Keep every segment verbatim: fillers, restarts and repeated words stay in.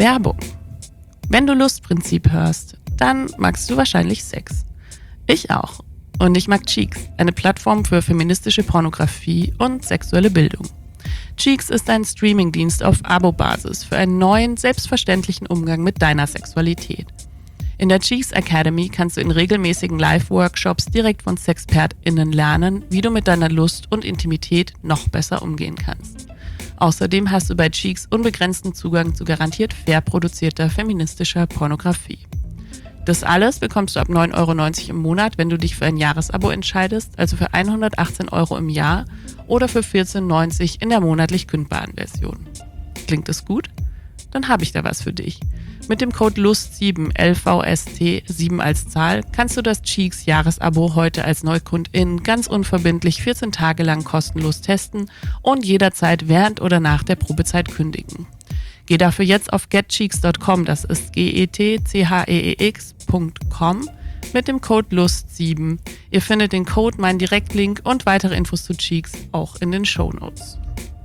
Werbung. Wenn du Lustprinzip hörst, dann magst du wahrscheinlich Sex. Ich auch. Und ich mag Cheeks, eine Plattform für feministische Pornografie und sexuelle Bildung. Cheeks ist ein Streamingdienst auf Abo-Basis für einen neuen, selbstverständlichen Umgang mit deiner Sexualität. In der Cheeks Academy kannst du in regelmäßigen Live-Workshops direkt von SexpertInnen lernen, wie du mit deiner Lust und Intimität noch besser umgehen kannst. Außerdem hast du bei Cheeks unbegrenzten Zugang zu garantiert fair produzierter feministischer Pornografie. Das alles bekommst du ab neun Euro neunzig im Monat, wenn du dich für ein Jahresabo entscheidest, also für hundertachtzehn Euro im Jahr oder für vierzehn neunzig in der monatlich kündbaren Version. Klingt es gut? Dann habe ich da was für dich. Mit dem Code Lust sieben, L V S T sieben als Zahl, kannst du das Cheeks Jahresabo heute als Neukundin ganz unverbindlich vierzehn Tage lang kostenlos testen und jederzeit während oder nach der Probezeit kündigen. Geh dafür jetzt auf get cheeks dot com, das ist G E T C H E E X Punkt com mit dem Code Lust sieben. Ihr findet den Code, meinen Direktlink und weitere Infos zu Cheeks auch in den Shownotes.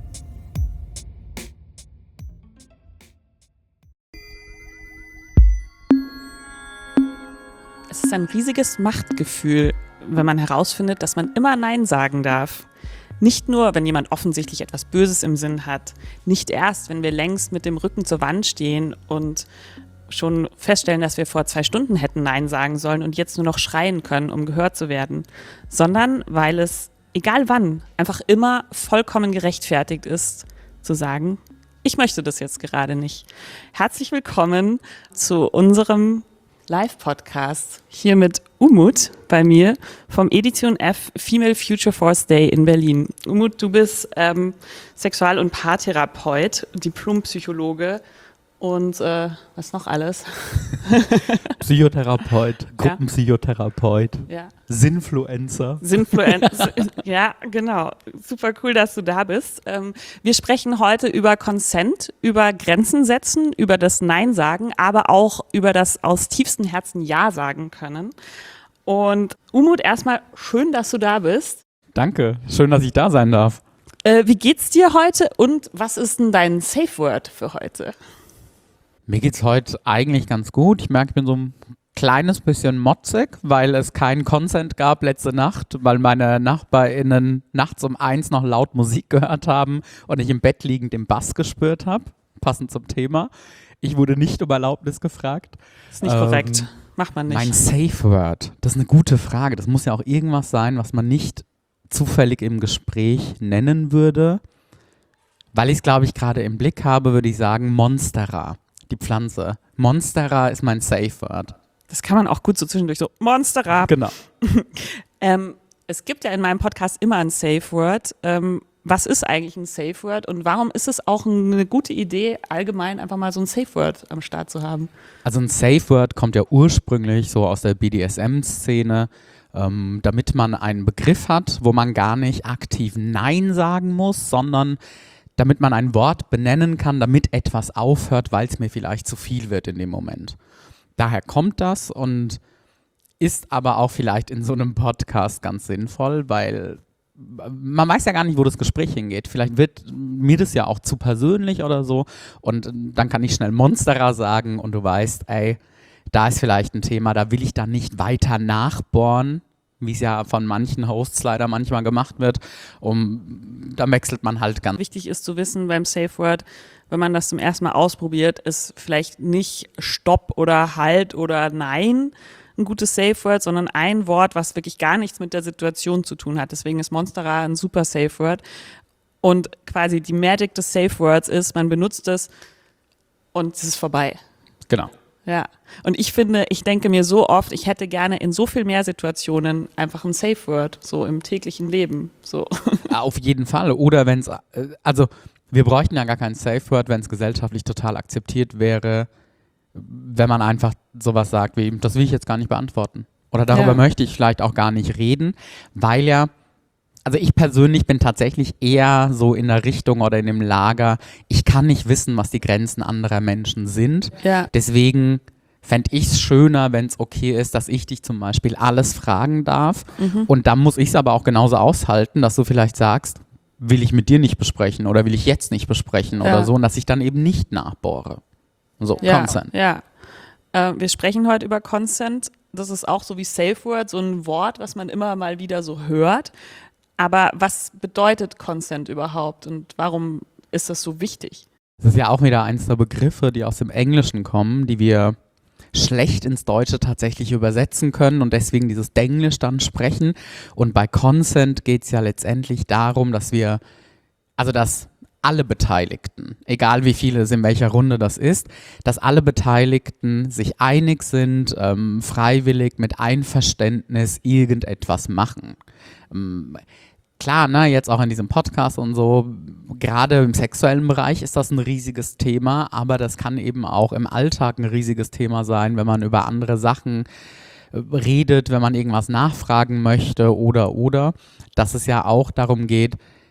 Es ist ein riesiges Machtgefühl, wenn man herausfindet, dass man immer Nein sagen darf. Nicht nur, wenn jemand offensichtlich etwas Böses im Sinn hat, nicht erst, wenn wir längst mit dem Rücken zur Wand stehen und schon feststellen, dass wir vor zwei Stunden hätten Nein sagen sollen und jetzt nur noch schreien können, um gehört zu werden, sondern weil es, egal wann, einfach immer vollkommen gerechtfertigt ist, zu sagen, ich möchte das jetzt gerade nicht. Herzlich willkommen zu unserem Live-Podcast hier mit Umut bei mir vom Edition F Female Future Force Day in Berlin. Umut, du bist ähm, Sexual- und Paartherapeut, Diplompsychologe und äh, was noch alles? Psychotherapeut, Gruppenpsychotherapeut, ja. Sinfluencer. Sinfluencer, ja, genau. Super cool, dass du da bist. Ähm, wir sprechen heute über Consent, über Grenzen setzen, über das Nein sagen, aber auch über das aus tiefstem Herzen Ja sagen können. Und Umut, erstmal schön, dass du da bist. Danke, schön, dass ich da sein darf. Äh, wie geht's dir heute und was ist denn dein Safe Word für heute? Mir geht's heute eigentlich ganz gut. Ich merke, ich bin so ein kleines bisschen motzig, weil es keinen Consent gab letzte Nacht, weil meine NachbarInnen nachts um eins noch laut Musik gehört haben und ich im Bett liegend den Bass gespürt habe, passend zum Thema. Ich wurde nicht um Erlaubnis gefragt. Ist nicht ähm, korrekt. Macht man nicht. Mein Safe Word, das ist eine gute Frage. Das muss ja auch irgendwas sein, was man nicht zufällig im Gespräch nennen würde. Weil ich es, glaube ich, gerade im Blick habe, würde ich sagen Monstera. Die Pflanze. Monstera ist mein Safe Word. Das kann man auch gut so zwischendurch so, Monstera. Genau. ähm, es gibt ja in meinem Podcast immer ein Safe Word. Ähm, was ist eigentlich ein Safe Word und warum ist es auch eine gute Idee, allgemein einfach mal so ein Safe Word am Start zu haben? Also ein Safe Word kommt ja ursprünglich so aus der B D S M-Szene, ähm, damit man einen Begriff hat, wo man gar nicht aktiv Nein sagen muss, sondern damit man ein Wort benennen kann, damit etwas aufhört, weil es mir vielleicht zu viel wird in dem Moment. Daher kommt das und ist aber auch vielleicht in so einem Podcast ganz sinnvoll, weil man weiß ja gar nicht, wo das Gespräch hingeht. Vielleicht wird mir das ja auch zu persönlich oder so und dann kann ich schnell Monstera sagen und du weißt, ey, da ist vielleicht ein Thema, da will ich dann nicht weiter nachbohren, wie es ja von manchen Hosts leider manchmal gemacht wird. Um, da wechselt man halt ganz. Wichtig ist zu wissen beim Safe Word, wenn man das zum ersten Mal ausprobiert, ist vielleicht nicht Stopp oder Halt oder Nein ein gutes Safe Word, sondern ein Wort, was wirklich gar nichts mit der Situation zu tun hat. Deswegen ist Monstera ein super Safe Word. Und quasi die Magic des Safe Words ist, man benutzt es und es ist vorbei. Genau. Ja, und ich finde, ich denke mir so oft, ich hätte gerne in so viel mehr Situationen einfach ein Safe Word, so im täglichen Leben. So. Ja, auf jeden Fall. Oder wenn es, also wir bräuchten ja gar kein Safe Word, wenn es gesellschaftlich total akzeptiert wäre, wenn man einfach sowas sagt wie, das will ich jetzt gar nicht beantworten. Oder darüber ja. möchte ich vielleicht auch gar nicht reden, weil ja, also ich persönlich bin tatsächlich eher so in der Richtung oder in dem Lager, ich kann nicht wissen, was die Grenzen anderer Menschen sind. Ja. Deswegen fände ich es schöner, wenn es okay ist, dass ich dich zum Beispiel alles fragen darf. Mhm. Und dann muss ich es aber auch genauso aushalten, dass du vielleicht sagst, will ich mit dir nicht besprechen oder will ich jetzt nicht besprechen ja. oder so, und dass ich dann eben nicht nachbohre. So, ja, Consent. Ja, äh, wir sprechen heute über Consent. Das ist auch so wie Safe Word, so ein Wort, was man immer mal wieder so hört. Aber was bedeutet Consent überhaupt und warum ist das so wichtig? Das ist ja auch wieder eins der Begriffe, die aus dem Englischen kommen, die wir schlecht ins Deutsche tatsächlich übersetzen können und deswegen dieses Denglisch dann sprechen. Und bei Consent geht es ja letztendlich darum, dass wir, also dass alle Beteiligten, egal wie viele es in welcher Runde das ist, dass alle Beteiligten sich einig sind, ähm, freiwillig mit Einverständnis irgendetwas machen. Ähm, klar, ne, jetzt auch in diesem Podcast und so, gerade im sexuellen Bereich ist das ein riesiges Thema, aber das kann eben auch im Alltag ein riesiges Thema sein, wenn man über andere Sachen äh, redet, wenn man irgendwas nachfragen möchte oder oder, dass es ja auch darum geht,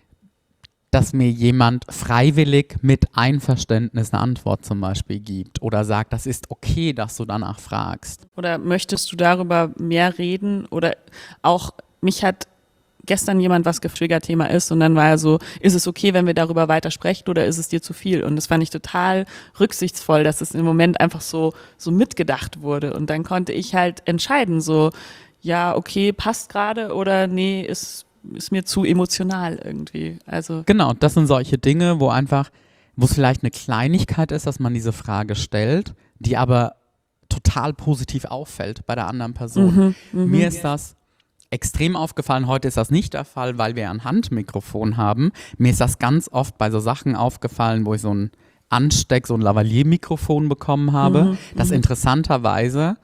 dass mir jemand freiwillig mit Einverständnis eine Antwort zum Beispiel gibt oder sagt, das ist okay, dass du danach fragst. Oder möchtest du darüber mehr reden? Oder auch, mich hat gestern jemand was getriggert Thema ist und dann war er so, ist es okay, wenn wir darüber weiter sprechen oder ist es dir zu viel? Und das fand ich total rücksichtsvoll, dass es im Moment einfach so, so mitgedacht wurde. Und dann konnte ich halt entscheiden, so, ja, okay, passt gerade oder nee, ist ist mir zu emotional irgendwie. Also genau, das sind solche Dinge, wo einfach, wo es vielleicht eine Kleinigkeit ist, dass man diese Frage stellt, die aber total positiv auffällt bei der anderen Person. Mhm, mh. Mir ist das extrem aufgefallen, heute ist das nicht der Fall, weil wir ein Handmikrofon haben. Mir ist das ganz oft bei so Sachen aufgefallen, wo ich so ein Ansteck, so ein Lavalier-Mikrofon bekommen habe, Mhm, das mhm. interessanterweise,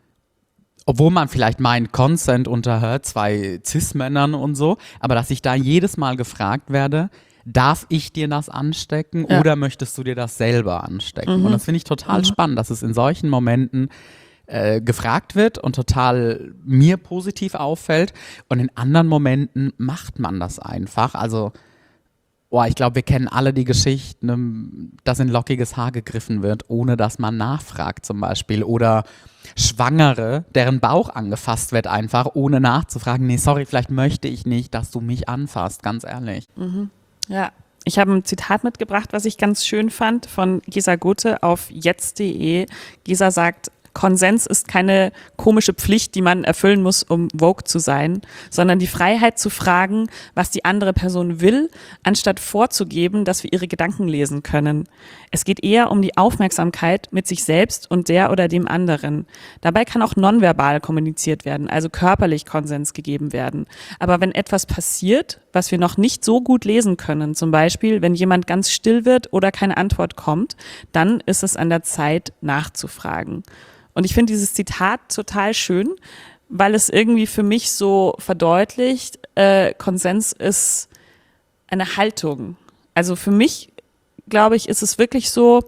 obwohl man vielleicht meint, Consent unterhört zwei Cis-Männern und so, aber dass ich da jedes Mal gefragt werde, darf ich dir das anstecken Ja. oder möchtest du dir das selber anstecken? Mhm. Und das finde ich total Mhm. spannend, dass es in solchen Momenten äh, gefragt wird und total mir positiv auffällt und in anderen Momenten macht man das einfach. Also boah, ich glaube, wir kennen alle die Geschichte, ne, dass in lockiges Haar gegriffen wird, ohne dass man nachfragt zum Beispiel. Oder Schwangere, deren Bauch angefasst wird einfach, ohne nachzufragen. Nee, sorry, vielleicht möchte ich nicht, dass du mich anfasst, ganz ehrlich. Ja, ich habe ein Zitat mitgebracht, was ich ganz schön fand, von Gesa Gothe auf jetzt punkt de. Gesa sagt, Konsens ist keine komische Pflicht, die man erfüllen muss, um woke zu sein, sondern die Freiheit zu fragen, was die andere Person will, anstatt vorzugeben, dass wir ihre Gedanken lesen können. Es geht eher um die Aufmerksamkeit mit sich selbst und der oder dem anderen. Dabei kann auch nonverbal kommuniziert werden, also körperlich Konsens gegeben werden. Aber wenn etwas passiert, was wir noch nicht so gut lesen können, zum Beispiel, wenn jemand ganz still wird oder keine Antwort kommt, dann ist es an der Zeit, nachzufragen. Und ich finde dieses Zitat total schön, weil es irgendwie für mich so verdeutlicht, äh, Konsens ist eine Haltung. Also für mich, glaube ich, ist es wirklich so,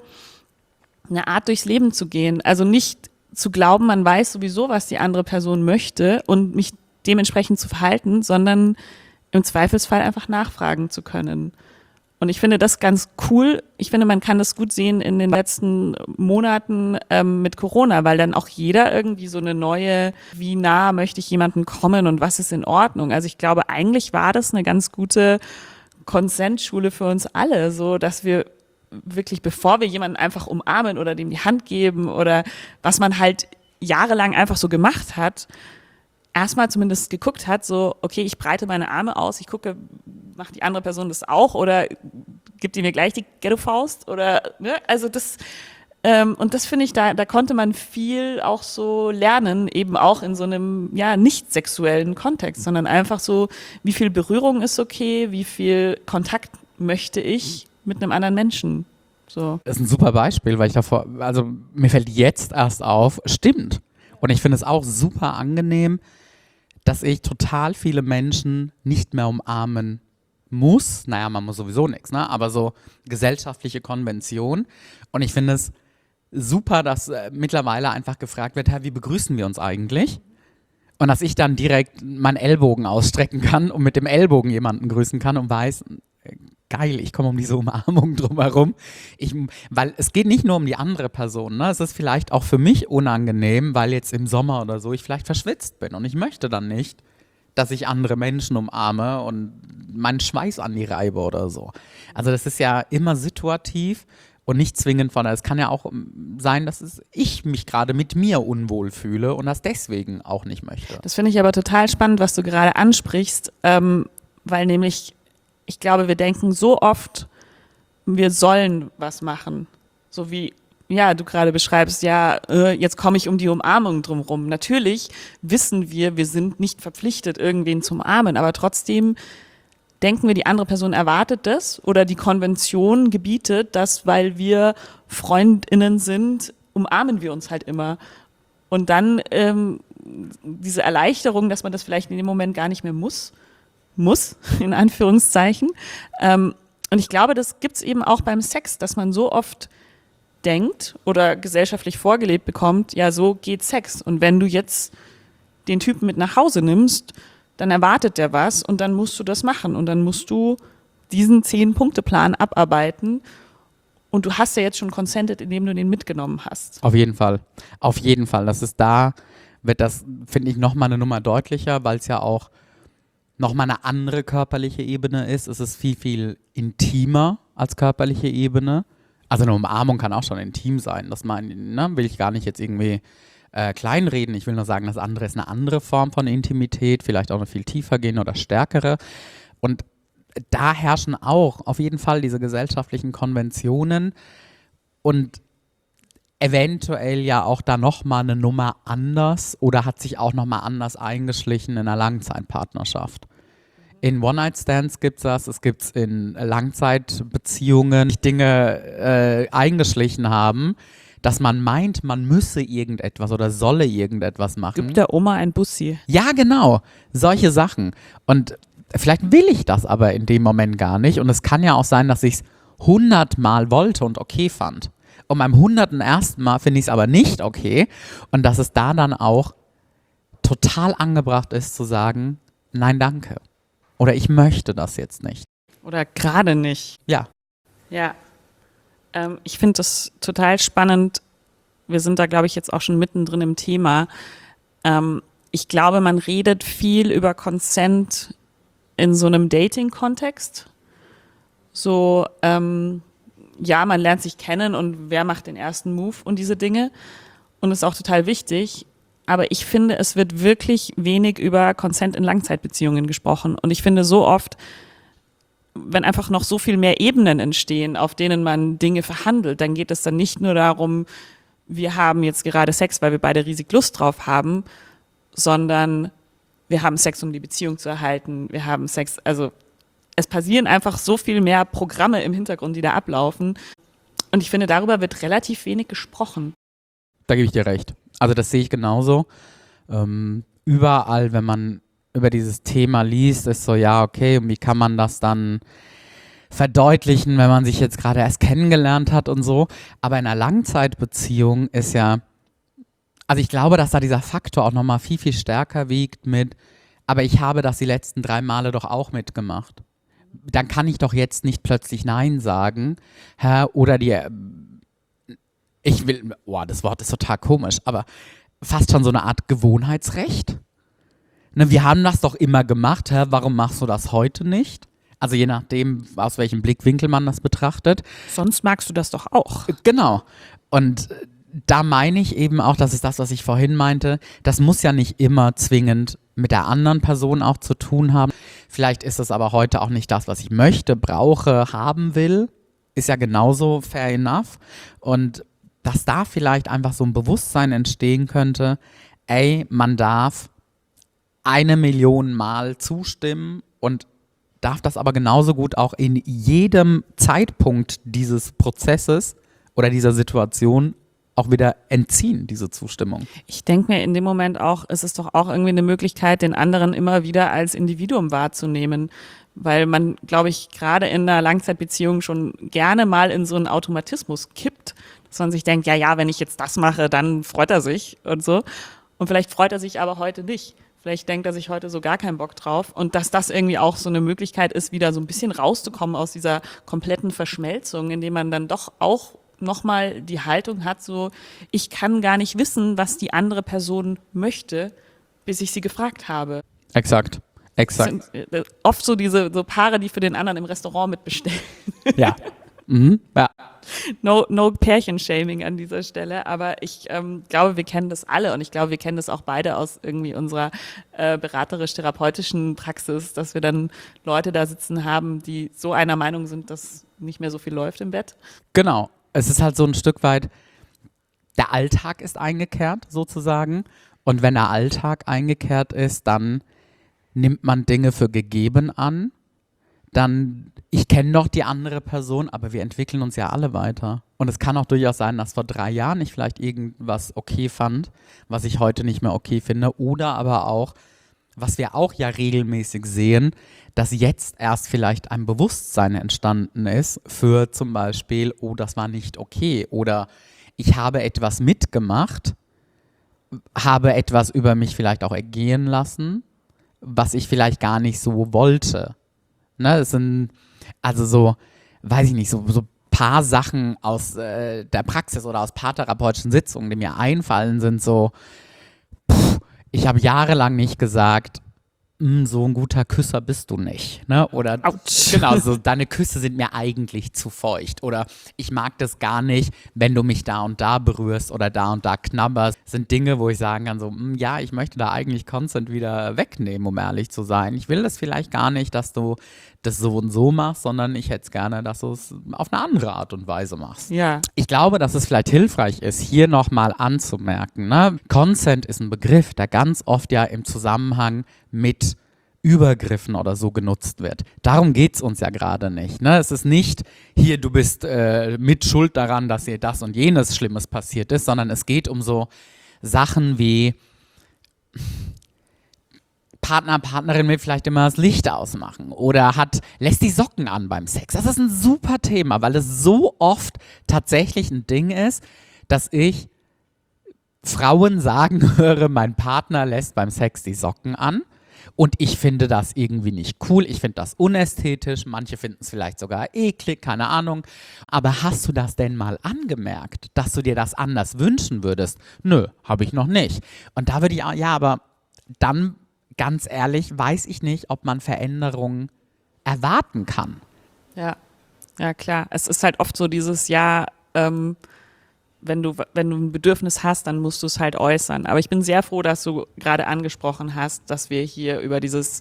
eine Art durchs Leben zu gehen. Also nicht zu glauben, man weiß sowieso, was die andere Person möchte und mich dementsprechend zu verhalten, sondern im Zweifelsfall einfach nachfragen zu können. Und ich finde das ganz cool. Ich finde, man kann das gut sehen in den letzten Monaten ähm, mit Corona, weil dann auch jeder irgendwie so eine neue, wie nah möchte ich jemanden kommen und was ist in Ordnung. Also ich glaube, eigentlich war das eine ganz gute Konsensschule für uns alle, so dass wir wirklich, bevor wir jemanden einfach umarmen oder dem die Hand geben oder was man halt jahrelang einfach so gemacht hat, erstmal zumindest geguckt hat, so, okay, ich breite meine Arme aus, ich gucke, macht die andere Person das auch oder gibt die mir gleich die Ghetto-Faust oder, ne, also das, ähm, und das finde ich, da, da konnte man viel auch so lernen, eben auch in so einem, ja, nicht sexuellen Kontext, sondern einfach so, wie viel Berührung ist okay, wie viel Kontakt möchte ich mit einem anderen Menschen, so. Das ist ein super Beispiel, weil ich davor, also mir fällt jetzt erst auf, stimmt. Und ich finde es auch super angenehm, dass ich total viele Menschen nicht mehr umarmen muss. Naja, man muss sowieso nichts, ne? Aber so gesellschaftliche Konvention. Und ich finde es super, dass äh, mittlerweile einfach gefragt wird, wie begrüßen wir uns eigentlich? Und dass ich dann direkt meinen Ellbogen ausstrecken kann und mit dem Ellbogen jemanden grüßen kann und weiß, äh, geil, ich komme um diese Umarmung drumherum. Ich, weil es geht nicht nur um die andere Person, ne? Es ist vielleicht auch für mich unangenehm, weil jetzt im Sommer oder so ich vielleicht verschwitzt bin und ich möchte dann nicht, dass ich andere Menschen umarme und meinen Schweiß an die reibe oder so. Also das ist ja immer situativ Und nicht zwingend von, es kann ja auch sein, dass es, ich mich gerade mit mir unwohl fühle und das deswegen auch nicht möchte. Das finde ich aber total spannend, was du gerade ansprichst, ähm, weil nämlich, ich glaube, wir denken so oft, wir sollen was machen. So wie, ja, du gerade beschreibst, ja, äh, jetzt komme ich um die Umarmung drumherum. Natürlich wissen wir, wir sind nicht verpflichtet, irgendwen zu umarmen, aber trotzdem denken wir, die andere Person erwartet das oder die Konvention gebietet, dass, weil wir FreundInnen sind, umarmen wir uns halt immer. Und dann ähm, diese Erleichterung, dass man das vielleicht in dem Moment gar nicht mehr muss, muss, in Anführungszeichen. Ähm, und ich glaube, das gibt's eben auch beim Sex, dass man so oft denkt oder gesellschaftlich vorgelebt bekommt, ja, so geht Sex. Und wenn du jetzt den Typen mit nach Hause nimmst, dann erwartet der was und dann musst du das machen und dann musst du diesen Zehn-Punkte-Plan abarbeiten und du hast ja jetzt schon consented, indem du den mitgenommen hast. Auf jeden Fall, auf jeden Fall. Das ist da, wird das, finde ich, nochmal eine Nummer deutlicher, weil es ja auch nochmal eine andere körperliche Ebene ist. Es ist viel, viel intimer als körperliche Ebene. Also eine Umarmung kann auch schon intim sein. Das meine, ne, will ich gar nicht jetzt irgendwie Äh, kleinreden. Ich will nur sagen, das andere ist eine andere Form von Intimität, vielleicht auch eine viel tiefer gehende oder stärkere. Und da herrschen auch auf jeden Fall diese gesellschaftlichen Konventionen und eventuell ja auch da nochmal eine Nummer anders oder hat sich auch nochmal anders eingeschlichen in einer Langzeitpartnerschaft. In One-Night-Stands gibt es das, es gibt es in Langzeitbeziehungen, die Dinge äh, eingeschlichen haben, dass man meint, man müsse irgendetwas oder solle irgendetwas machen. Gibt der Oma ein Bussi? Ja, genau. Solche Sachen. Und vielleicht will ich das aber in dem Moment gar nicht. Und es kann ja auch sein, dass ich es hundertmal wollte und okay fand. Und beim hunderten ersten Mal finde ich es aber nicht okay. Und dass es da dann auch total angebracht ist zu sagen, nein, danke. Oder ich möchte das jetzt nicht. Oder gerade nicht. Ja. Ja. Ähm, ich finde das total spannend. Wir sind da, glaube ich, jetzt auch schon mittendrin im Thema. Ähm, ich glaube, man redet viel über Consent in so einem Dating-Kontext. So, ähm, ja, man lernt sich kennen und wer macht den ersten Move und diese Dinge. Und das ist auch total wichtig. Aber ich finde, es wird wirklich wenig über Consent in Langzeitbeziehungen gesprochen. Und ich finde so oft, wenn einfach noch so viel mehr Ebenen entstehen, auf denen man Dinge verhandelt, dann geht es dann nicht nur darum, wir haben jetzt gerade Sex, weil wir beide riesig Lust drauf haben, sondern wir haben Sex, um die Beziehung zu erhalten. Wir haben Sex, also es passieren einfach so viel mehr Programme im Hintergrund, die da ablaufen. Und ich finde, darüber wird relativ wenig gesprochen. Da gebe ich dir recht. Also das sehe ich genauso. Ähm, überall, wenn man über dieses Thema liest, ist so, ja, okay, und wie kann man das dann verdeutlichen, wenn man sich jetzt gerade erst kennengelernt hat und so. Aber in einer Langzeitbeziehung ist ja, also ich glaube, dass da dieser Faktor auch nochmal viel, viel stärker wiegt mit, aber ich habe das die letzten drei Male doch auch mitgemacht. Dann kann ich doch jetzt nicht plötzlich Nein sagen, hä? Oder die, ich will, boah, das Wort ist total komisch, aber fast schon so eine Art Gewohnheitsrecht. Ne, wir haben das doch immer gemacht, hä? Warum machst du das heute nicht? Also je nachdem, aus welchem Blickwinkel man das betrachtet. Sonst magst du das doch auch. Genau. Und da meine ich eben auch, das ist das, was ich vorhin meinte, das muss ja nicht immer zwingend mit der anderen Person auch zu tun haben. Vielleicht ist es aber heute auch nicht das, was ich möchte, brauche, haben will. Ist ja genauso fair enough. Und dass da vielleicht einfach so ein Bewusstsein entstehen könnte, ey, man darf eine Million Mal zustimmen und darf das aber genauso gut auch in jedem Zeitpunkt dieses Prozesses oder dieser Situation auch wieder entziehen, diese Zustimmung. Ich denke mir in dem Moment auch, es ist doch auch irgendwie eine Möglichkeit, den anderen immer wieder als Individuum wahrzunehmen, weil man, glaube ich, gerade in einer Langzeitbeziehung schon gerne mal in so einen Automatismus kippt, dass man sich denkt, ja, ja, wenn ich jetzt das mache, dann freut er sich und so. Und vielleicht freut er sich aber heute nicht. Vielleicht denkt er sich heute so gar keinen Bock drauf. Und dass das irgendwie auch so eine Möglichkeit ist, wieder so ein bisschen rauszukommen aus dieser kompletten Verschmelzung, indem man dann doch auch nochmal die Haltung hat, so, ich kann gar nicht wissen, was die andere Person möchte, bis ich sie gefragt habe. Exakt, exakt. Das sind äh, oft so diese so Paare, die für den anderen im Restaurant mitbestellen. Ja. Mhm. Ja. no, no Pärchenshaming an dieser Stelle, aber ich ähm, glaube, wir kennen das alle und ich glaube, wir kennen das auch beide aus irgendwie unserer äh, beraterisch-therapeutischen Praxis, dass wir dann Leute da sitzen haben, die so einer Meinung sind, dass nicht mehr so viel läuft im Bett. Genau, es ist halt so ein Stück weit, der Alltag ist eingekehrt sozusagen und wenn der Alltag eingekehrt ist, dann nimmt man Dinge für gegeben an, dann, ich kenne doch die andere Person, aber wir entwickeln uns ja alle weiter. Und es kann auch durchaus sein, dass vor drei Jahren ich vielleicht irgendwas okay fand, was ich heute nicht mehr okay finde. Oder aber auch, was wir auch ja regelmäßig sehen, dass jetzt erst vielleicht ein Bewusstsein entstanden ist für zum Beispiel, oh, das war nicht okay. Oder ich habe etwas mitgemacht, habe etwas über mich vielleicht auch ergehen lassen, was ich vielleicht gar nicht so wollte. Ne, es sind also so, weiß ich nicht, so, so paar Sachen aus äh, der Praxis oder aus paartherapeutischen Sitzungen, die mir einfallen, sind so, pff, ich habe jahrelang nicht gesagt, so ein guter Küsser bist du nicht, ne? Oder Autsch. Genau, so deine Küsse sind mir eigentlich zu feucht oder ich mag das gar nicht, wenn du mich da und da berührst oder da und da knabberst. Das sind Dinge, wo ich sagen kann, so, mh, ja, ich möchte da eigentlich Consent wieder wegnehmen, um ehrlich zu sein. Ich will das vielleicht gar nicht, dass du das so und so machst, sondern ich hätte es gerne, dass du es auf eine andere Art und Weise machst. Ja. Ich glaube, dass es vielleicht hilfreich ist, hier nochmal anzumerken, ne? Consent ist ein Begriff, der ganz oft ja im Zusammenhang mit Übergriffen oder so genutzt wird. Darum geht es uns ja gerade nicht. Ne? Es ist nicht, hier, du bist äh, mit schuld daran, dass dir das und jenes Schlimmes passiert ist, sondern es geht um so Sachen wie Partner, Partnerin will vielleicht immer das Licht ausmachen oder hat, lässt die Socken an beim Sex. Das ist ein super Thema, weil es so oft tatsächlich ein Ding ist, dass ich Frauen sagen höre, mein Partner lässt beim Sex die Socken an. Und ich finde das irgendwie nicht cool, ich finde das unästhetisch, manche finden es vielleicht sogar eklig, keine Ahnung. Aber hast du das denn mal angemerkt, dass du dir das anders wünschen würdest? Nö, habe ich noch nicht. Und da würde ich auch, ja, aber dann, ganz ehrlich, weiß ich nicht, ob man Veränderungen erwarten kann. Ja, ja klar. Es ist halt oft so dieses, ja, ähm, wenn du, wenn du ein Bedürfnis hast, dann musst du es halt äußern. Aber ich bin sehr froh, dass du gerade angesprochen hast, dass wir hier über dieses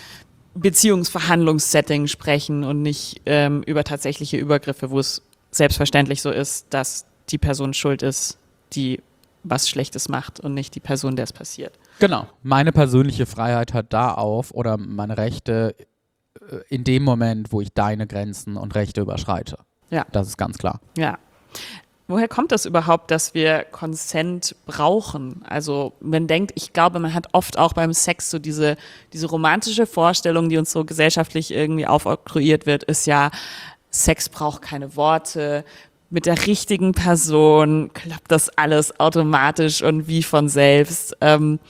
Beziehungsverhandlungssetting sprechen und nicht ähm, über tatsächliche Übergriffe, wo es selbstverständlich so ist, dass die Person schuld ist, die was Schlechtes macht und nicht die Person, der es passiert. Genau. Meine persönliche Freiheit hört da auf oder meine Rechte in dem Moment, wo ich deine Grenzen und Rechte überschreite. Ja. Das ist ganz klar. Ja. Woher kommt das überhaupt, dass wir Consent brauchen? Also man denkt, ich glaube, man hat oft auch beim Sex so diese, diese romantische Vorstellung, die uns so gesellschaftlich irgendwie aufoktroyiert wird, ist ja, Sex braucht keine Worte, mit der richtigen Person klappt das alles automatisch und wie von selbst. Ähm,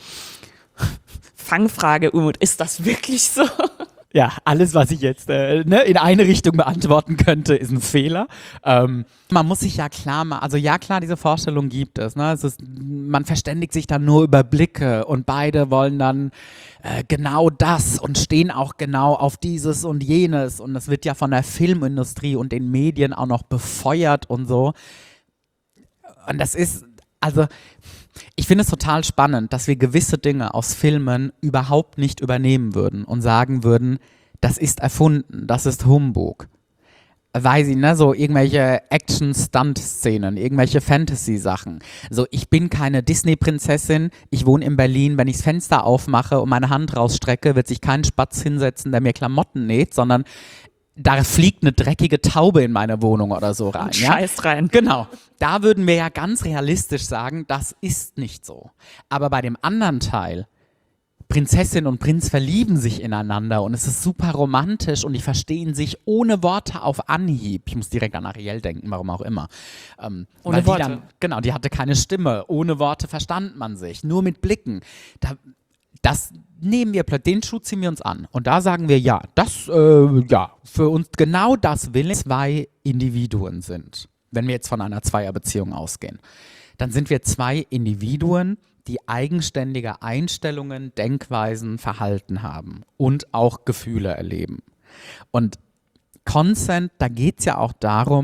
Fangfrage, Umut, ist das wirklich so? Ja, alles, was ich jetzt äh, ne, in eine Richtung beantworten könnte, ist ein Fehler. Ähm, man muss sich ja klar machen, also ja klar, diese Vorstellung gibt es. Ne? Es ist, man verständigt sich dann nur über Blicke und beide wollen dann äh, genau das und stehen auch genau auf dieses und jenes. Und es wird ja von der Filmindustrie und den Medien auch noch befeuert und so. Und das ist, also ich finde es total spannend, dass wir gewisse Dinge aus Filmen überhaupt nicht übernehmen würden und sagen würden, das ist erfunden, das ist Humbug. Weiß ich, ne, so irgendwelche Action-Stunt-Szenen, irgendwelche Fantasy-Sachen. So, ich bin keine Disney-Prinzessin, ich wohne in Berlin, wenn ich das Fenster aufmache und meine Hand rausstrecke, wird sich kein Spatz hinsetzen, der mir Klamotten näht, sondern da fliegt eine dreckige Taube in meine Wohnung oder so rein. Ja? Scheiß rein. Genau. Da würden wir ja ganz realistisch sagen, das ist nicht so. Aber bei dem anderen Teil, Prinzessin und Prinz verlieben sich ineinander und es ist super romantisch und die verstehen sich ohne Worte auf Anhieb. Ich muss direkt an Ariel denken, warum auch immer. Ähm, ohne weil die Worte. Dann, genau, die hatte keine Stimme. Ohne Worte verstand man sich. Nur mit Blicken. Da, das nehmen wir, den Schuh ziehen wir uns an. Und da sagen wir, ja, das, äh, ja, für uns genau das will zwei Individuen sind. Wenn wir jetzt von einer Zweierbeziehung ausgehen. Dann sind wir zwei Individuen, die eigenständige Einstellungen, Denkweisen, Verhalten haben und auch Gefühle erleben. Und Consent, da geht es ja auch darum,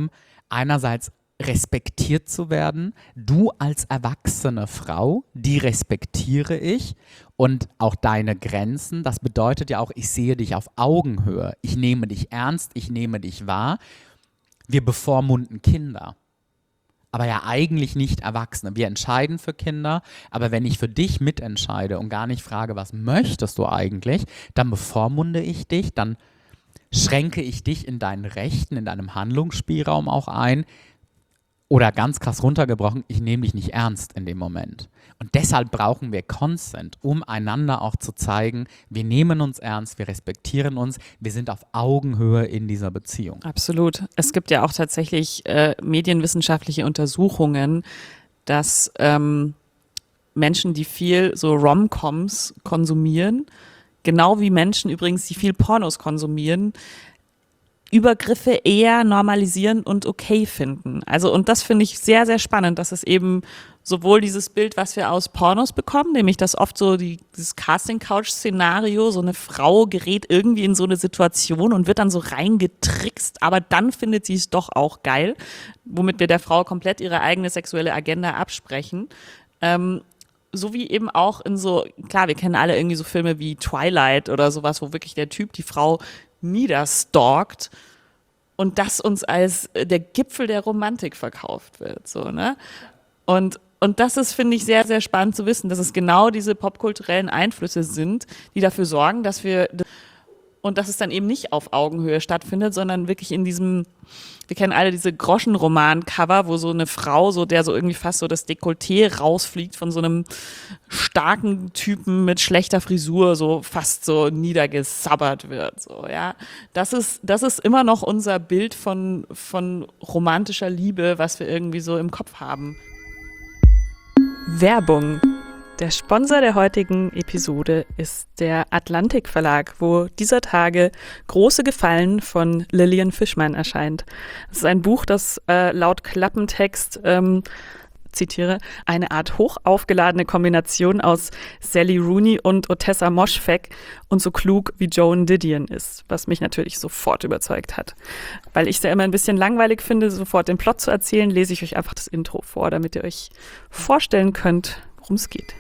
einerseits respektiert zu werden. Du als erwachsene Frau, die respektiere ich und auch deine Grenzen. Das bedeutet ja auch, ich sehe dich auf Augenhöhe. Ich nehme dich ernst, ich nehme dich wahr. Wir bevormunden Kinder, aber ja eigentlich nicht Erwachsene. Wir entscheiden für Kinder, aber wenn ich für dich mitentscheide und gar nicht frage, was möchtest du eigentlich, dann bevormunde ich dich, dann schränke ich dich in deinen Rechten, in deinem Handlungsspielraum auch ein. Oder ganz krass runtergebrochen, ich nehme dich nicht ernst in dem Moment. Und deshalb brauchen wir Consent, um einander auch zu zeigen, wir nehmen uns ernst, wir respektieren uns, wir sind auf Augenhöhe in dieser Beziehung. Absolut. Es gibt ja auch tatsächlich äh, medienwissenschaftliche Untersuchungen, dass ähm, Menschen, die viel so Rom-Coms konsumieren, genau wie Menschen übrigens, die viel Pornos konsumieren, Übergriffe eher normalisieren und okay finden. Also, und das finde ich sehr, sehr spannend, dass es eben sowohl dieses Bild, was wir aus Pornos bekommen, nämlich dass oft so die, dieses Casting-Couch-Szenario, so eine Frau gerät irgendwie in so eine Situation und wird dann so reingetrickst, aber dann findet sie es doch auch geil, womit wir der Frau komplett ihre eigene sexuelle Agenda absprechen. Ähm, so wie eben auch in so, klar, wir kennen alle irgendwie so Filme wie Twilight oder sowas, wo wirklich der Typ die Frau niederstalkt und das uns als der Gipfel der Romantik verkauft wird, so, ne? Und, und das ist, finde ich, sehr, sehr spannend zu wissen, dass es genau diese popkulturellen Einflüsse sind, die dafür sorgen, dass wir, und dass es dann eben nicht auf Augenhöhe stattfindet, sondern wirklich in diesem, wir kennen alle diese Groschenroman-Cover, wo so eine Frau, so der so irgendwie fast so das Dekolleté rausfliegt von so einem starken Typen mit schlechter Frisur, so fast so niedergesabbert wird, so, ja. Das ist, das ist immer noch unser Bild von, von romantischer Liebe, was wir irgendwie so im Kopf haben. Werbung. Der Sponsor der heutigen Episode ist der Atlantik Verlag, wo dieser Tage Große Gefallen von Lillian Fischmann erscheint. Es ist ein Buch, das äh, laut Klappentext, ähm, zitiere, eine Art hoch aufgeladene Kombination aus Sally Rooney und Ottessa Moschfegh und so klug wie Joan Didion ist, was mich natürlich sofort überzeugt hat. Weil ich es ja immer ein bisschen langweilig finde, sofort den Plot zu erzählen, lese ich euch einfach das Intro vor, damit ihr euch vorstellen könnt, worum es geht.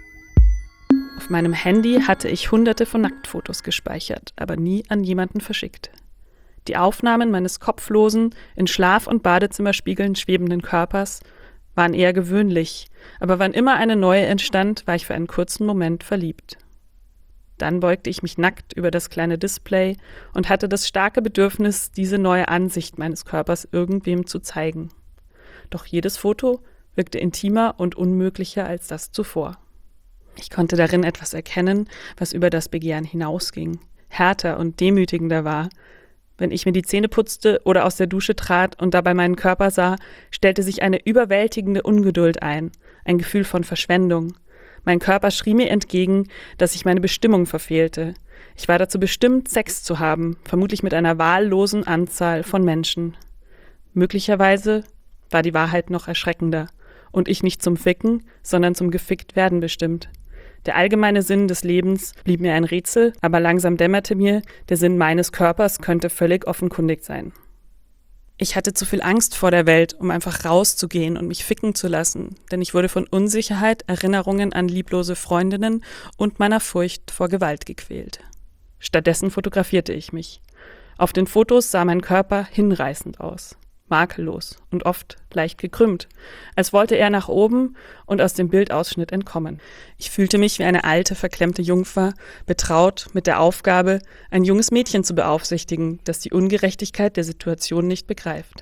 Auf meinem Handy hatte ich hunderte von Nacktfotos gespeichert, aber nie an jemanden verschickt. Die Aufnahmen meines kopflosen, in Schlaf- und Badezimmerspiegeln schwebenden Körpers waren eher gewöhnlich, aber wann immer eine neue entstand, war ich für einen kurzen Moment verliebt. Dann beugte ich mich nackt über das kleine Display und hatte das starke Bedürfnis, diese neue Ansicht meines Körpers irgendwem zu zeigen. Doch jedes Foto wirkte intimer und unmöglicher als das zuvor. Ich konnte darin etwas erkennen, was über das Begehren hinausging, härter und demütigender war. Wenn ich mir die Zähne putzte oder aus der Dusche trat und dabei meinen Körper sah, stellte sich eine überwältigende Ungeduld ein, ein Gefühl von Verschwendung. Mein Körper schrie mir entgegen, dass ich meine Bestimmung verfehlte. Ich war dazu bestimmt, Sex zu haben, vermutlich mit einer wahllosen Anzahl von Menschen. Möglicherweise war die Wahrheit noch erschreckender und ich nicht zum Ficken, sondern zum Gefickt-Werden bestimmt. Der allgemeine Sinn des Lebens blieb mir ein Rätsel, aber langsam dämmerte mir, der Sinn meines Körpers könnte völlig offenkundig sein. Ich hatte zu viel Angst vor der Welt, um einfach rauszugehen und mich ficken zu lassen, denn ich wurde von Unsicherheit, Erinnerungen an lieblose Freundinnen und meiner Furcht vor Gewalt gequält. Stattdessen fotografierte ich mich. Auf den Fotos sah mein Körper hinreißend aus. Makellos und oft leicht gekrümmt, als wollte er nach oben und aus dem Bildausschnitt entkommen. Ich fühlte mich wie eine alte, verklemmte Jungfer, betraut mit der Aufgabe, ein junges Mädchen zu beaufsichtigen, das die Ungerechtigkeit der Situation nicht begreift.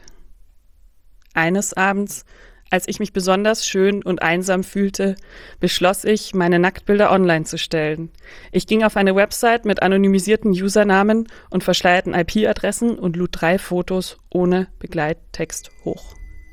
Eines Abends, als ich mich besonders schön und einsam fühlte, beschloss ich, meine Nacktbilder online zu stellen. Ich ging auf eine Website mit anonymisierten Usernamen und verschleierten I P-Adressen und lud drei Fotos ohne Begleittext hoch.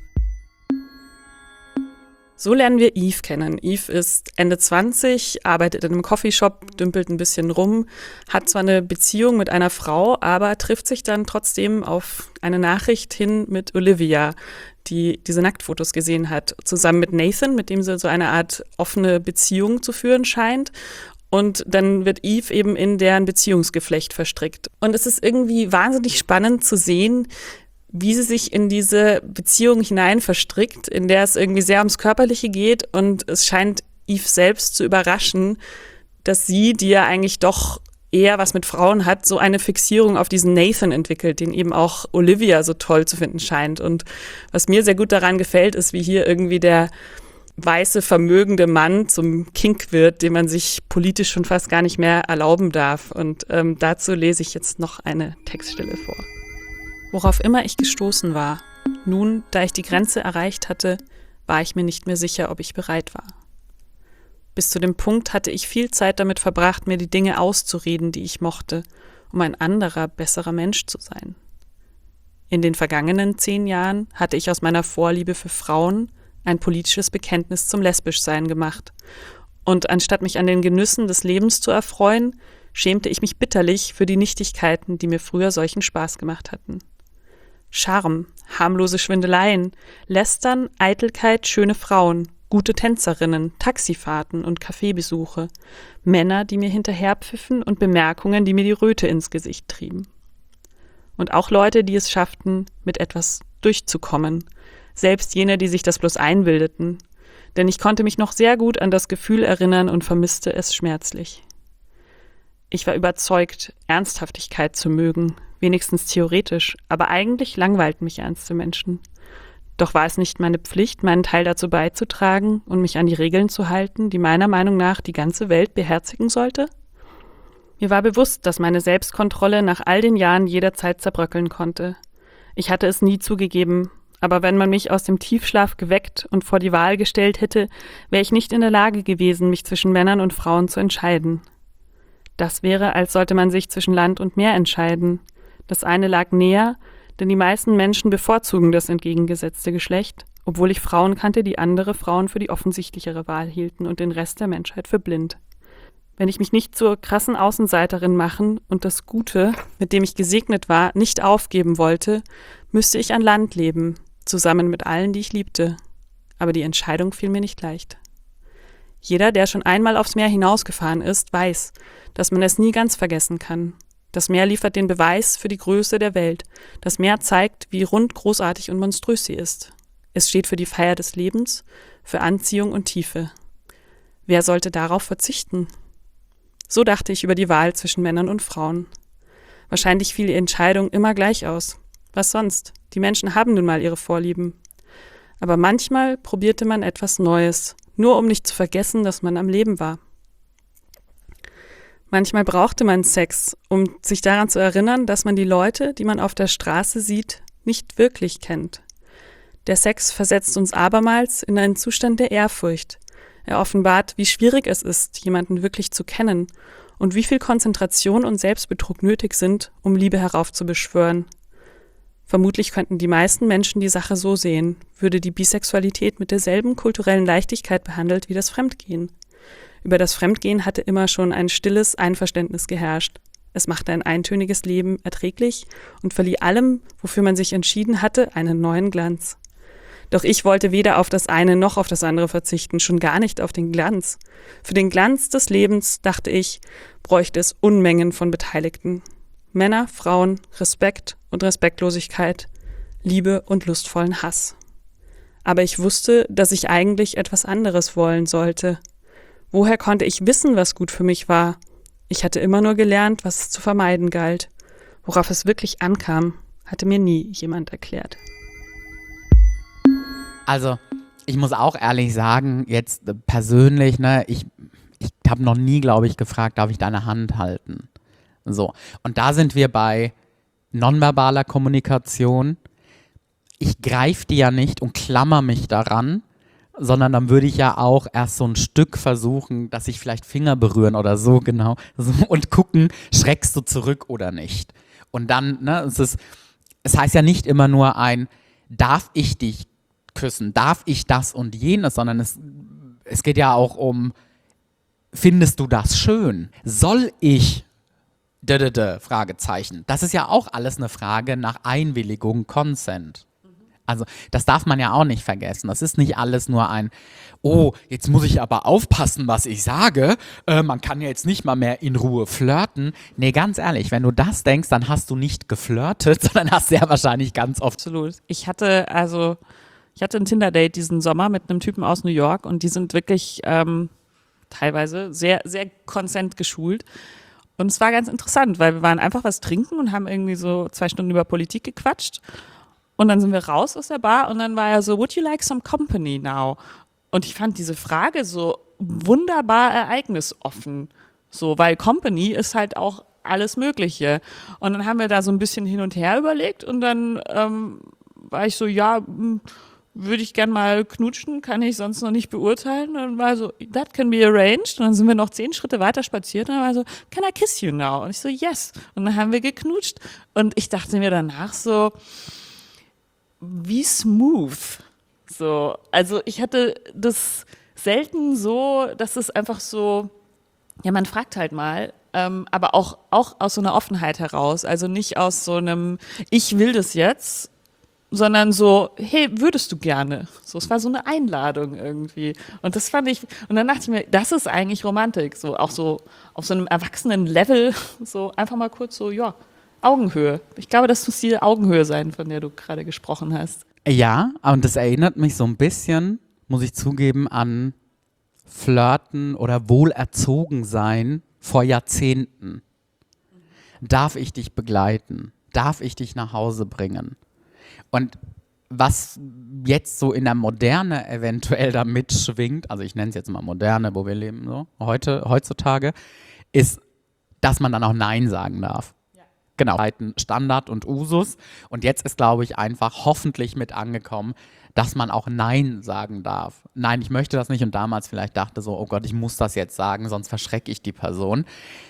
So lernen wir Eve kennen. Eve ist Ende zwanzig, arbeitet in einem Coffeeshop, dümpelt ein bisschen rum, hat zwar eine Beziehung mit einer Frau, aber trifft sich dann trotzdem auf eine Nachricht hin mit Olivia, die diese Nacktfotos gesehen hat, zusammen mit Nathan, mit dem sie so eine Art offene Beziehung zu führen scheint. Und dann wird Eve eben in deren Beziehungsgeflecht verstrickt. Und es ist irgendwie wahnsinnig spannend zu sehen, wie sie sich in diese Beziehung hinein verstrickt, in der es irgendwie sehr ums Körperliche geht und es scheint Eve selbst zu überraschen, dass sie, die ja eigentlich doch eher was mit Frauen hat, so eine Fixierung auf diesen Nathan entwickelt, den eben auch Olivia so toll zu finden scheint. Und was mir sehr gut daran gefällt, ist, wie hier irgendwie der weiße, vermögende Mann zum Kink wird, den man sich politisch schon fast gar nicht mehr erlauben darf. Und ähm, dazu lese ich jetzt noch eine Textstelle vor. Worauf immer ich gestoßen war, nun, da ich die Grenze erreicht hatte, war ich mir nicht mehr sicher, ob ich bereit war. Bis zu dem Punkt hatte ich viel Zeit damit verbracht, mir die Dinge auszureden, die ich mochte, um ein anderer, besserer Mensch zu sein. In den vergangenen zehn Jahren hatte ich aus meiner Vorliebe für Frauen ein politisches Bekenntnis zum Lesbischsein gemacht. Und anstatt mich an den Genüssen des Lebens zu erfreuen, schämte ich mich bitterlich für die Nichtigkeiten, die mir früher solchen Spaß gemacht hatten. Charme, harmlose Schwindeleien, Lästern, Eitelkeit, schöne Frauen, gute Tänzerinnen, Taxifahrten und Kaffeebesuche, Männer, die mir hinterherpfiffen und Bemerkungen, die mir die Röte ins Gesicht trieben. Und auch Leute, die es schafften, mit etwas durchzukommen, selbst jene, die sich das bloß einbildeten, denn ich konnte mich noch sehr gut an das Gefühl erinnern und vermisste es schmerzlich. Ich war überzeugt, Ernsthaftigkeit zu mögen, wenigstens theoretisch, aber eigentlich langweilten mich ernste Menschen. Doch war es nicht meine Pflicht, meinen Teil dazu beizutragen und mich an die Regeln zu halten, die meiner Meinung nach die ganze Welt beherzigen sollte? Mir war bewusst, dass meine Selbstkontrolle nach all den Jahren jederzeit zerbröckeln konnte. Ich hatte es nie zugegeben, aber wenn man mich aus dem Tiefschlaf geweckt und vor die Wahl gestellt hätte, wäre ich nicht in der Lage gewesen, mich zwischen Männern und Frauen zu entscheiden. Das wäre, als sollte man sich zwischen Land und Meer entscheiden. Das eine lag näher, denn die meisten Menschen bevorzugen das entgegengesetzte Geschlecht, obwohl ich Frauen kannte, die andere Frauen für die offensichtlichere Wahl hielten und den Rest der Menschheit für blind. Wenn ich mich nicht zur krassen Außenseiterin machen und das Gute, mit dem ich gesegnet war, nicht aufgeben wollte, müsste ich an Land leben, zusammen mit allen, die ich liebte. Aber die Entscheidung fiel mir nicht leicht. Jeder, der schon einmal aufs Meer hinausgefahren ist, weiß, dass man es nie ganz vergessen kann. Das Meer liefert den Beweis für die Größe der Welt. Das Meer zeigt, wie rund, großartig und monströs sie ist. Es steht für die Feier des Lebens, für Anziehung und Tiefe. Wer sollte darauf verzichten? So dachte ich über die Wahl zwischen Männern und Frauen. Wahrscheinlich fiel die Entscheidung immer gleich aus. Was sonst? Die Menschen haben nun mal ihre Vorlieben. Aber manchmal probierte man etwas Neues, nur um nicht zu vergessen, dass man am Leben war. Manchmal brauchte man Sex, um sich daran zu erinnern, dass man die Leute, die man auf der Straße sieht, nicht wirklich kennt. Der Sex versetzt uns abermals in einen Zustand der Ehrfurcht. Er offenbart, wie schwierig es ist, jemanden wirklich zu kennen und wie viel Konzentration und Selbstbetrug nötig sind, um Liebe heraufzubeschwören. Vermutlich könnten die meisten Menschen die Sache so sehen, würde die Bisexualität mit derselben kulturellen Leichtigkeit behandelt wie das Fremdgehen. Über das Fremdgehen hatte immer schon ein stilles Einverständnis geherrscht. Es machte ein eintöniges Leben erträglich und verlieh allem, wofür man sich entschieden hatte, einen neuen Glanz. Doch ich wollte weder auf das eine noch auf das andere verzichten, schon gar nicht auf den Glanz. Für den Glanz des Lebens, dachte ich, bräuchte es Unmengen von Beteiligten. Männer, Frauen, Respekt und Respektlosigkeit, Liebe und lustvollen Hass. Aber ich wusste, dass ich eigentlich etwas anderes wollen sollte. Woher konnte ich wissen, was gut für mich war? Ich hatte immer nur gelernt, was es zu vermeiden galt. Worauf es wirklich ankam, hatte mir nie jemand erklärt. Also, ich muss auch ehrlich sagen, jetzt äh, persönlich, ne, ich, ich habe noch nie, glaube ich, gefragt, darf ich deine Hand halten? So, und da sind wir bei nonverbaler Kommunikation. Ich greife die ja nicht und klammer mich daran, sondern dann würde ich ja auch erst so ein Stück versuchen, dass ich vielleicht Finger berühren oder so, genau, so, und gucken, schreckst du zurück oder nicht. Und dann, ne, es ist, es heißt ja nicht immer nur ein, darf ich dich küssen, darf ich das und jenes, sondern es, es geht ja auch um, findest du das schön? Soll ich, d -d -d, Fragezeichen. Das ist ja auch alles eine Frage nach Einwilligung, Consent. Also das darf man ja auch nicht vergessen. Das ist nicht alles nur ein, oh, jetzt muss ich aber aufpassen, was ich sage. Äh, man kann ja jetzt nicht mal mehr in Ruhe flirten. Nee, ganz ehrlich, wenn du das denkst, dann hast du nicht geflirtet, sondern hast sehr wahrscheinlich ganz oft. Absolut. Ich hatte also, ich hatte ein Tinder-Date diesen Sommer mit einem Typen aus New York und die sind wirklich ähm, teilweise sehr, sehr konsent geschult. Und es war ganz interessant, weil wir waren einfach was trinken und haben irgendwie so zwei Stunden über Politik gequatscht. Und dann sind wir raus aus der Bar und dann war er so, would you like some company now? Und ich fand diese Frage so wunderbar ereignisoffen. So, weil Company ist halt auch alles Mögliche. Und dann haben wir da so ein bisschen hin und her überlegt und dann ähm, war ich so, ja, würde ich gern mal knutschen, kann ich sonst noch nicht beurteilen. Und dann war er so, that can be arranged. Und dann sind wir noch zehn Schritte weiter spaziert und dann war er so, can I kiss you now? Und ich so, yes. Und dann haben wir geknutscht. Und ich dachte mir danach so, wie smooth. So, also ich hatte das selten so, dass es einfach so, ja, man fragt halt mal, ähm, aber auch, auch aus so einer Offenheit heraus. Also nicht aus so einem, ich will das jetzt, sondern so, hey, würdest du gerne? So, es war so eine Einladung irgendwie. Und das fand ich, und dann dachte ich mir, das ist eigentlich Romantik. So, auch so auf so einem erwachsenen Level, so einfach mal kurz so, ja, Augenhöhe. Ich glaube, das muss die Augenhöhe sein, von der du gerade gesprochen hast. Ja, und das erinnert mich so ein bisschen, muss ich zugeben, an Flirten oder wohlerzogen sein vor Jahrzehnten. Darf ich dich begleiten? Darf ich dich nach Hause bringen? Und was jetzt so in der Moderne eventuell da mitschwingt, also ich nenne es jetzt mal Moderne, wo wir leben, so heute, heutzutage, ist, dass man dann auch Nein sagen darf. Genau, Standard und Usus. Und jetzt ist, glaube ich, einfach hoffentlich mit angekommen, dass man auch Nein sagen darf. Nein, ich möchte das nicht. Und damals vielleicht dachte so, oh Gott, ich muss das jetzt sagen, sonst verschrecke ich die Person.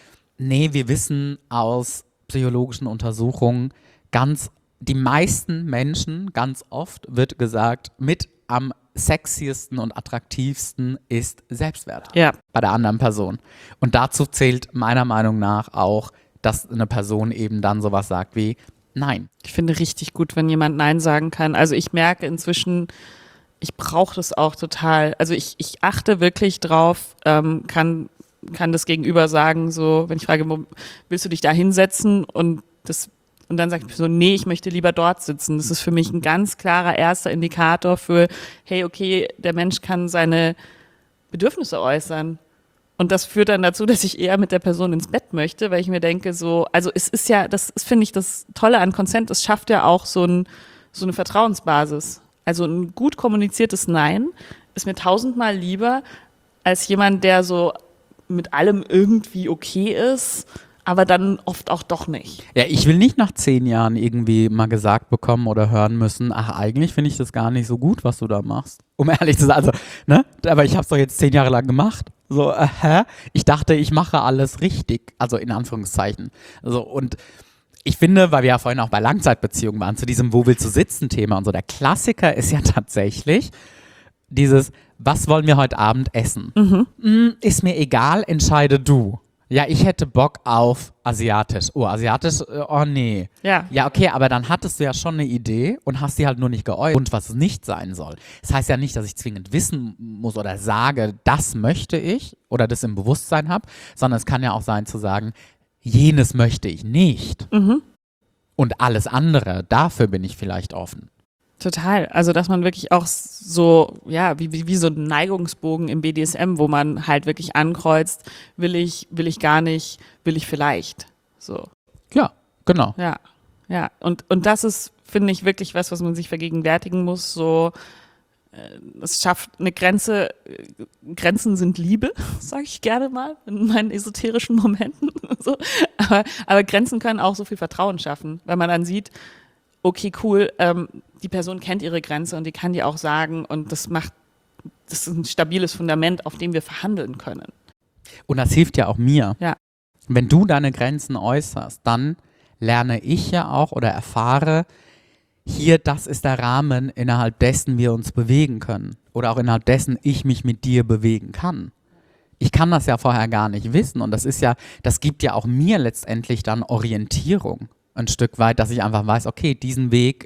Nee, wir wissen aus psychologischen Untersuchungen, ganz die meisten Menschen, ganz oft wird gesagt, mit am sexiesten und attraktivsten ist Selbstwert. Ja. Bei der anderen Person. Und dazu zählt meiner Meinung nach auch, dass eine Person eben dann sowas sagt wie Nein. Ich finde richtig gut, wenn jemand Nein sagen kann. Also ich merke inzwischen, ich brauche das auch total. Also ich, ich achte wirklich drauf, ähm, kann, kann das Gegenüber sagen, so, wenn ich frage, wo, willst du dich da hinsetzen? Und, das, und dann sagt ich so, nee, ich möchte lieber dort sitzen. Das ist für mich ein ganz klarer erster Indikator für, hey, okay, der Mensch kann seine Bedürfnisse äußern. Und das führt dann dazu, dass ich eher mit der Person ins Bett möchte, weil ich mir denke, so, also es ist ja, das ist, finde ich, das Tolle an Consent, es schafft ja auch so, ein, so eine Vertrauensbasis. Also ein gut kommuniziertes Nein ist mir tausendmal lieber als jemand, der so mit allem irgendwie okay ist, aber dann oft auch doch nicht. Ja, ich will nicht nach zehn Jahren irgendwie mal gesagt bekommen oder hören müssen, ach, eigentlich finde ich das gar nicht so gut, was du da machst. Um ehrlich zu sein, also, ne, aber ich habe es doch jetzt zehn Jahre lang gemacht. So, äh, hä? Ich dachte, ich mache alles richtig, also in Anführungszeichen. So, und ich finde, weil wir ja vorhin auch bei Langzeitbeziehungen waren, zu diesem Wo willst du sitzen Thema und so, der Klassiker ist ja tatsächlich dieses, was wollen wir heute Abend essen? Mhm. Mm, ist mir egal, entscheide du. Ja, ich hätte Bock auf asiatisch. Oh, asiatisch, oh nee. Ja. Ja, okay, aber dann hattest du ja schon eine Idee und hast die halt nur nicht geäußert. Und was es nicht sein soll. Das heißt ja nicht, dass ich zwingend wissen muss oder sage, das möchte ich oder das im Bewusstsein habe, sondern es kann ja auch sein zu sagen, jenes möchte ich nicht. Mhm. Und alles andere, dafür bin ich vielleicht offen. Total. Also, dass man wirklich auch so, ja, wie, wie, wie so ein Neigungsbogen im B D S M, wo man halt wirklich ankreuzt, will ich, will ich gar nicht, will ich vielleicht. So. Ja, genau. Ja, ja. Und, und das ist, finde ich, wirklich was, was man sich vergegenwärtigen muss. So, äh, es schafft eine Grenze, äh, Grenzen sind Liebe, sage ich gerne mal, in meinen esoterischen Momenten. so. aber, aber Grenzen können auch so viel Vertrauen schaffen, weil man dann sieht, okay, cool, ähm, die Person kennt ihre Grenze und die kann die auch sagen und das macht, das ist ein stabiles Fundament, auf dem wir verhandeln können. Und das hilft ja auch mir. Ja. Wenn du deine Grenzen äußerst, dann lerne ich ja auch oder erfahre, hier, das ist der Rahmen, innerhalb dessen wir uns bewegen können oder auch innerhalb dessen ich mich mit dir bewegen kann. Ich kann das ja vorher gar nicht wissen und das ist ja, das gibt ja auch mir letztendlich dann Orientierung. Ein Stück weit, dass ich einfach weiß, okay, diesen Weg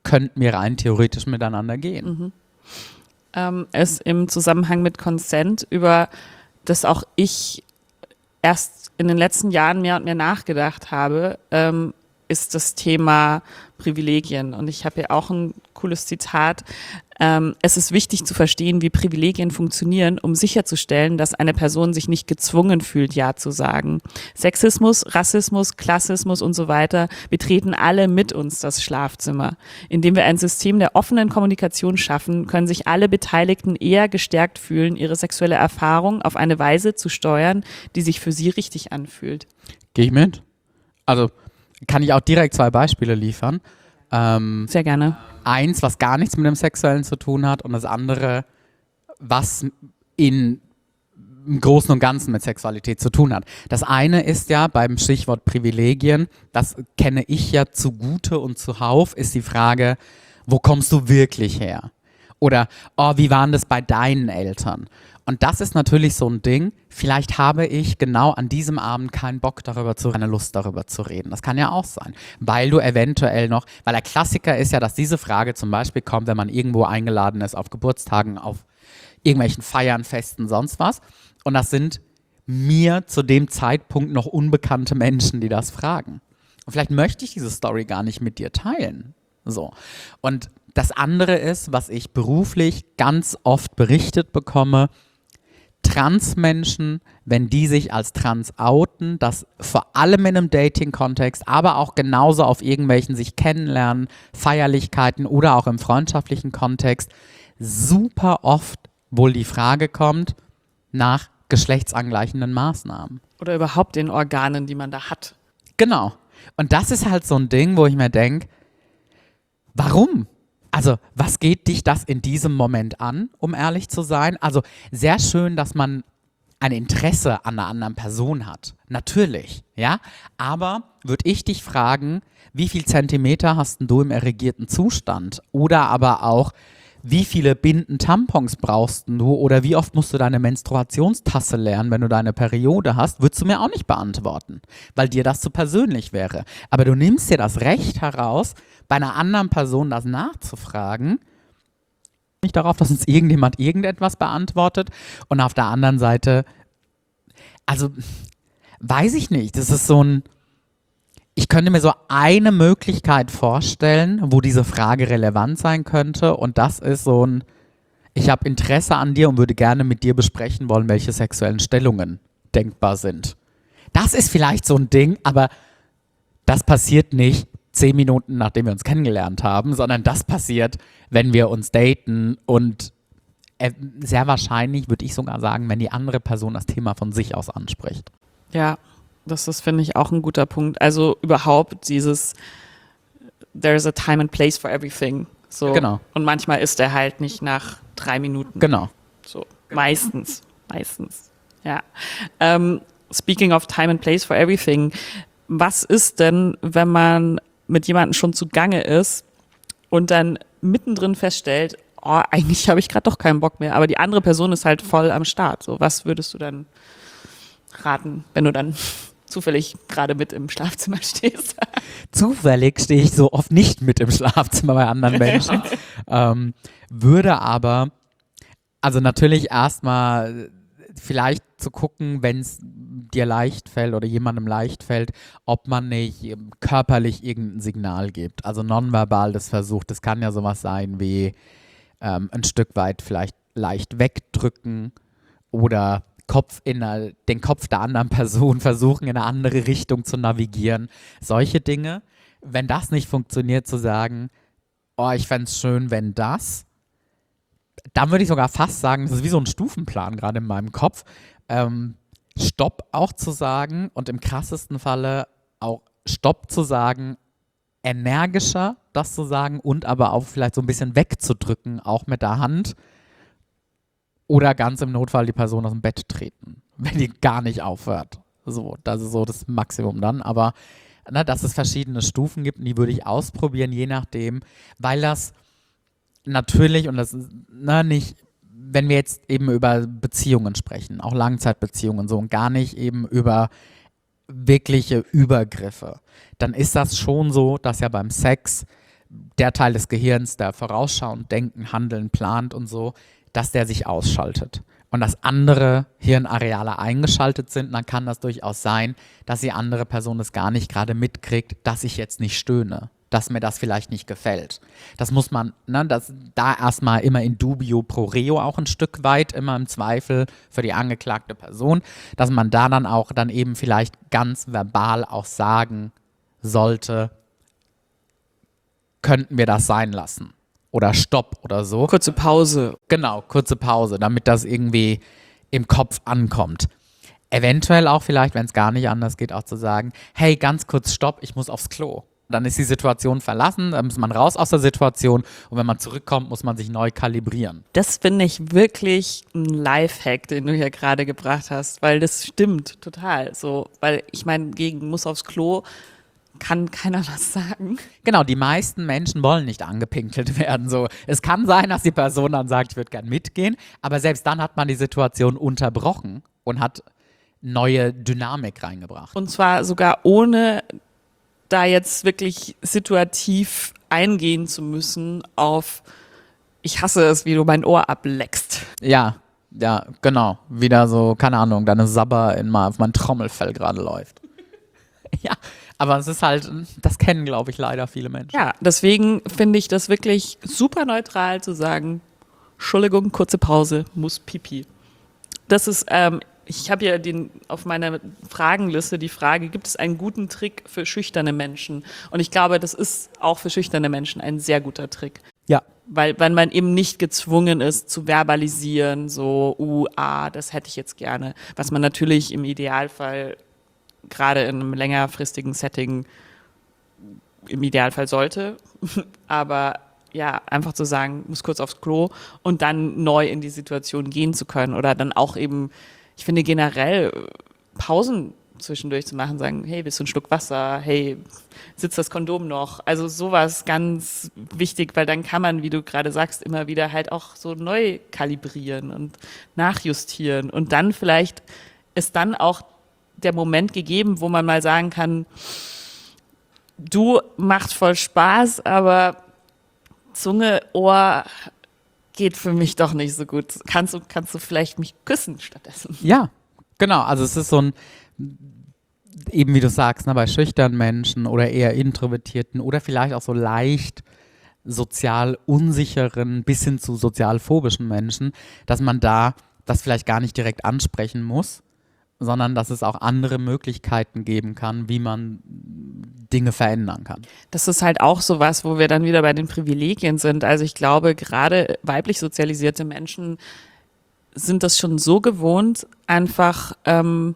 könnten wir rein theoretisch miteinander gehen. Mhm. Ähm, es im Zusammenhang mit Consent, über das auch ich erst in den letzten Jahren mehr und mehr nachgedacht habe, ähm, ist das Thema Privilegien. Und ich habe hier auch ein cooles Zitat. Ähm, es ist wichtig zu verstehen, wie Privilegien funktionieren, um sicherzustellen, dass eine Person sich nicht gezwungen fühlt, Ja zu sagen. Sexismus, Rassismus, Klassismus und so weiter betreten alle mit uns das Schlafzimmer. Indem wir ein System der offenen Kommunikation schaffen, können sich alle Beteiligten eher gestärkt fühlen, ihre sexuelle Erfahrung auf eine Weise zu steuern, die sich für sie richtig anfühlt. Gehe ich mit? Also kann ich auch direkt zwei Beispiele liefern. Ähm, Sehr gerne. Eins, was gar nichts mit dem Sexuellen zu tun hat, und das andere, was in, im Großen und Ganzen mit Sexualität zu tun hat. Das eine ist ja beim Stichwort Privilegien, das kenne ich ja zugute und zuhauf, ist die Frage, wo kommst du wirklich her? Oder, oh, wie waren das bei deinen Eltern? Und das ist natürlich so ein Ding, vielleicht habe ich genau an diesem Abend keinen Bock darüber zu, keine Lust darüber zu reden. Das kann ja auch sein, weil du eventuell noch, weil der Klassiker ist ja, dass diese Frage zum Beispiel kommt, wenn man irgendwo eingeladen ist, auf Geburtstagen, auf irgendwelchen Feiern, Festen, sonst was. Und das sind mir zu dem Zeitpunkt noch unbekannte Menschen, die das fragen. Und vielleicht möchte ich diese Story gar nicht mit dir teilen. So. Und das andere ist, was ich beruflich ganz oft berichtet bekomme, Transmenschen, wenn die sich als trans outen, das vor allem in einem Dating-Kontext, aber auch genauso auf irgendwelchen sich kennenlernen, Feierlichkeiten oder auch im freundschaftlichen Kontext, super oft wohl die Frage kommt nach geschlechtsangleichenden Maßnahmen. Oder überhaupt den Organen, die man da hat. Genau. Und das ist halt so ein Ding, wo ich mir denke, warum? Also, was geht dich das in diesem Moment an, um ehrlich zu sein? Also, sehr schön, dass man ein Interesse an einer anderen Person hat. Natürlich, ja. Aber würde ich dich fragen, wie viel Zentimeter hast denn du im erregierten Zustand? Oder aber auch, wie viele Binden Tampons brauchst du? Oder wie oft musst du deine Menstruationstasse lernen, wenn du deine Periode hast? Würdest du mir auch nicht beantworten, weil dir das zu persönlich wäre. Aber du nimmst dir das Recht heraus, bei einer anderen Person das nachzufragen, nicht darauf, dass uns irgendjemand irgendetwas beantwortet. Und auf der anderen Seite, also weiß ich nicht, das ist so ein, ich könnte mir so eine Möglichkeit vorstellen, wo diese Frage relevant sein könnte, und das ist so ein, ich habe Interesse an dir und würde gerne mit dir besprechen wollen, welche sexuellen Stellungen denkbar sind. Das ist vielleicht so ein Ding, aber das passiert nicht zehn Minuten, nachdem wir uns kennengelernt haben, sondern das passiert, wenn wir uns daten, und äh, sehr wahrscheinlich, würde ich sogar sagen, wenn die andere Person das Thema von sich aus anspricht. Ja, das ist, finde ich, auch ein guter Punkt. Also überhaupt dieses there's a time and place for everything. So. Genau. Und manchmal ist er halt nicht nach drei Minuten. Genau. So. Meistens. Meistens. Ja. Ähm, speaking of time and place for everything, was ist denn, wenn man mit jemandem schon zugange ist und dann mittendrin feststellt, oh, eigentlich habe ich gerade doch keinen Bock mehr, aber die andere Person ist halt voll am Start. So, was würdest du dann raten, wenn du dann zufällig gerade mit im Schlafzimmer stehst? Zufällig stehe ich so oft nicht mit im Schlafzimmer bei anderen Menschen. ähm, würde aber, also natürlich erstmal vielleicht zu gucken, wenn es dir leicht fällt oder jemandem leicht fällt, ob man nicht körperlich irgendein Signal gibt. Also nonverbal das versucht. Das kann ja sowas sein wie ähm, ein Stück weit vielleicht leicht wegdrücken oder Kopf in eine, den Kopf der anderen Person versuchen, in eine andere Richtung zu navigieren. Solche Dinge. Wenn das nicht funktioniert, zu sagen, oh, ich fände es schön, wenn das. Dann würde ich sogar fast sagen, das ist wie so ein Stufenplan gerade in meinem Kopf. Ähm, Stopp auch zu sagen und im krassesten Falle auch Stopp zu sagen, energischer das zu sagen und aber auch vielleicht so ein bisschen wegzudrücken, auch mit der Hand. Oder ganz im Notfall die Person aus dem Bett treten, wenn die gar nicht aufhört. So, das ist so das Maximum dann. Aber na, dass es verschiedene Stufen gibt, die würde ich ausprobieren, je nachdem, weil das natürlich, und das ist na, nicht, wenn wir jetzt eben über Beziehungen sprechen, auch Langzeitbeziehungen so, und gar nicht eben über wirkliche Übergriffe, dann ist das schon so, dass ja beim Sex der Teil des Gehirns, der vorausschauend denken, handeln, plant und so, dass der sich ausschaltet. Und dass andere Hirnareale eingeschaltet sind, dann kann das durchaus sein, dass die andere Person es gar nicht gerade mitkriegt, dass ich jetzt nicht stöhne, dass mir das vielleicht nicht gefällt. Das muss man, ne, das, da erstmal immer in dubio pro reo auch ein Stück weit, immer im Zweifel für die angeklagte Person, dass man da dann auch dann eben vielleicht ganz verbal auch sagen sollte, könnten wir das sein lassen. Oder Stopp oder so. Kurze Pause. Genau, kurze Pause, damit das irgendwie im Kopf ankommt. Eventuell auch vielleicht, wenn es gar nicht anders geht, auch zu sagen, hey, ganz kurz Stopp, ich muss aufs Klo. Dann ist die Situation verlassen, dann muss man raus aus der Situation und wenn man zurückkommt, muss man sich neu kalibrieren. Das finde ich wirklich ein Lifehack, den du hier gerade gebracht hast, weil das stimmt total. So, weil ich meine, gegen muss aufs Klo kann keiner was sagen. Genau, die meisten Menschen wollen nicht angepinkelt werden. So, es kann sein, dass die Person dann sagt, ich würde gern mitgehen, aber selbst dann hat man die Situation unterbrochen und hat neue Dynamik reingebracht. Und zwar sogar ohne da jetzt wirklich situativ eingehen zu müssen auf, ich hasse es, wie du mein Ohr ableckst. Ja, ja, genau. Wieder so, keine Ahnung, deine Sabber in mal auf mein Trommelfell gerade läuft. Ja, aber es ist halt, das kennen, glaube ich, leider viele Menschen. Ja, deswegen finde ich das wirklich super neutral zu sagen, Entschuldigung, kurze Pause, muss Pipi. Das ist, ähm, ich habe ja den, auf meiner Fragenliste die Frage, gibt es einen guten Trick für schüchterne Menschen? Und ich glaube, das ist auch für schüchterne Menschen ein sehr guter Trick. Ja. Weil, weil man eben nicht gezwungen ist zu verbalisieren, so, uh, ah, das hätte ich jetzt gerne. Was man natürlich im Idealfall gerade in einem längerfristigen Setting im Idealfall sollte. Aber ja, einfach zu sagen, muss kurz aufs Klo und dann neu in die Situation gehen zu können. Oder dann auch eben, ich finde generell Pausen zwischendurch zu machen, sagen, hey, willst du einen Schluck Wasser? Hey, sitzt das Kondom noch? Also sowas ganz wichtig, weil dann kann man, wie du gerade sagst, immer wieder halt auch so neu kalibrieren und nachjustieren. Und dann vielleicht ist dann auch der Moment gegeben, wo man mal sagen kann, du, macht voll Spaß, aber Zunge, Ohr geht für mich doch nicht so gut. Kannst du, kannst du vielleicht mich küssen stattdessen? Ja, genau. Also es ist so ein, eben wie du sagst, ne, bei schüchternen Menschen oder eher introvertierten oder vielleicht auch so leicht sozial unsicheren bis hin zu sozialphobischen Menschen, dass man da das vielleicht gar nicht direkt ansprechen muss, sondern dass es auch andere Möglichkeiten geben kann, wie man Dinge verändern kann. Das ist halt auch sowas, wo wir dann wieder bei den Privilegien sind. Also ich glaube, gerade weiblich sozialisierte Menschen sind das schon so gewohnt, einfach ähm,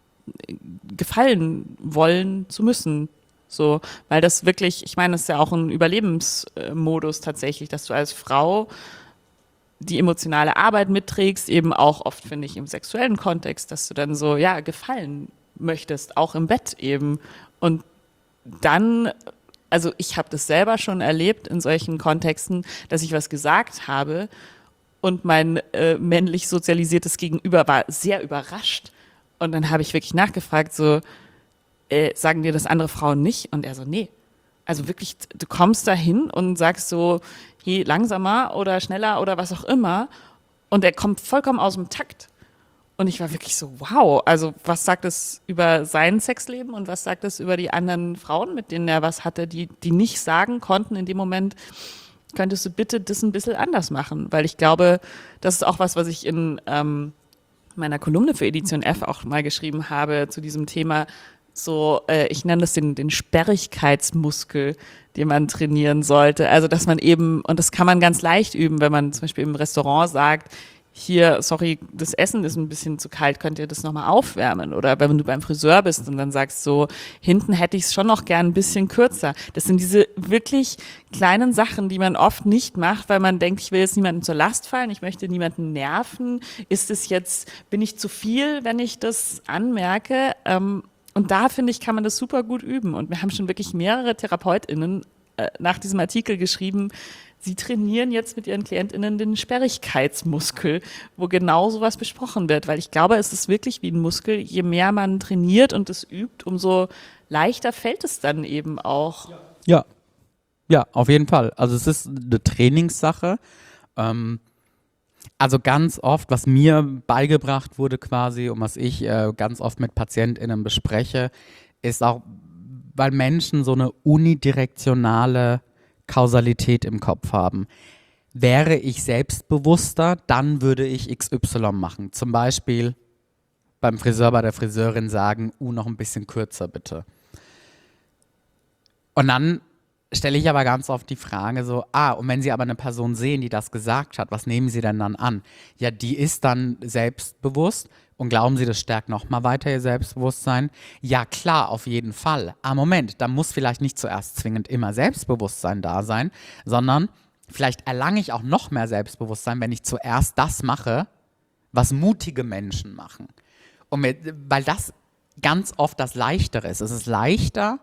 gefallen wollen zu müssen. So, weil das wirklich, ich meine, das ist ja auch ein Überlebensmodus tatsächlich, dass du als Frau die emotionale Arbeit mitträgst, eben auch oft, finde ich, im sexuellen Kontext, dass du dann so, ja, gefallen möchtest, auch im Bett eben. Und dann, also ich habe das selber schon erlebt in solchen Kontexten, dass ich was gesagt habe und mein äh, männlich sozialisiertes Gegenüber war sehr überrascht. Und dann habe ich wirklich nachgefragt, so, äh, sagen dir das andere Frauen nicht? Und er so, nee. Also wirklich, du kommst da hin und sagst so, je langsamer oder schneller oder was auch immer. Und er kommt vollkommen aus dem Takt. Und ich war wirklich so, wow, also was sagt es über sein Sexleben und was sagt es über die anderen Frauen, mit denen er was hatte, die, die nicht sagen konnten in dem Moment, könntest du bitte das ein bisschen anders machen? Weil ich glaube, das ist auch was, was ich in ähm, meiner Kolumne für Edition F auch mal geschrieben habe zu diesem Thema. So, äh, ich nenne das den, den Sperrigkeitsmuskel, den man trainieren sollte. Also, dass man eben, und das kann man ganz leicht üben, wenn man zum Beispiel im Restaurant sagt, hier, sorry, das Essen ist ein bisschen zu kalt, könnt ihr das nochmal aufwärmen? Oder wenn du beim Friseur bist und dann sagst so, hinten hätte ich es schon noch gern ein bisschen kürzer. Das sind diese wirklich kleinen Sachen, die man oft nicht macht, weil man denkt, ich will jetzt niemandem zur Last fallen, ich möchte niemanden nerven. Ist es jetzt, bin ich zu viel, wenn ich das anmerke? Ähm, Und da, finde ich, kann man das super gut üben. Und wir haben schon wirklich mehrere TherapeutInnen äh, nach diesem Artikel geschrieben, sie trainieren jetzt mit ihren KlientInnen den Sperrigkeitsmuskel, wo genau sowas besprochen wird. Weil ich glaube, es ist wirklich wie ein Muskel. Je mehr man trainiert und es übt, umso leichter fällt es dann eben auch. Ja, Ja, auf jeden Fall. Also es ist eine Trainingssache. Ähm, also ganz oft, was mir beigebracht wurde quasi und was ich äh, ganz oft mit PatientInnen bespreche, ist auch, weil Menschen so eine unidirektionale Kausalität im Kopf haben. Wäre ich selbstbewusster, dann würde ich X Y machen. Zum Beispiel beim Friseur, bei der Friseurin sagen, uh, noch ein bisschen kürzer bitte. Und dann stelle ich aber ganz oft die Frage so, ah, und wenn Sie aber eine Person sehen, die das gesagt hat, was nehmen Sie denn dann an? Ja, die ist dann selbstbewusst und glauben Sie, das stärkt nochmal weiter Ihr Selbstbewusstsein? Ja, klar, auf jeden Fall. Ah, Moment, da muss vielleicht nicht zuerst zwingend immer Selbstbewusstsein da sein, sondern vielleicht erlange ich auch noch mehr Selbstbewusstsein, wenn ich zuerst das mache, was mutige Menschen machen. Und mit, weil das ganz oft das Leichtere ist. Es ist leichter,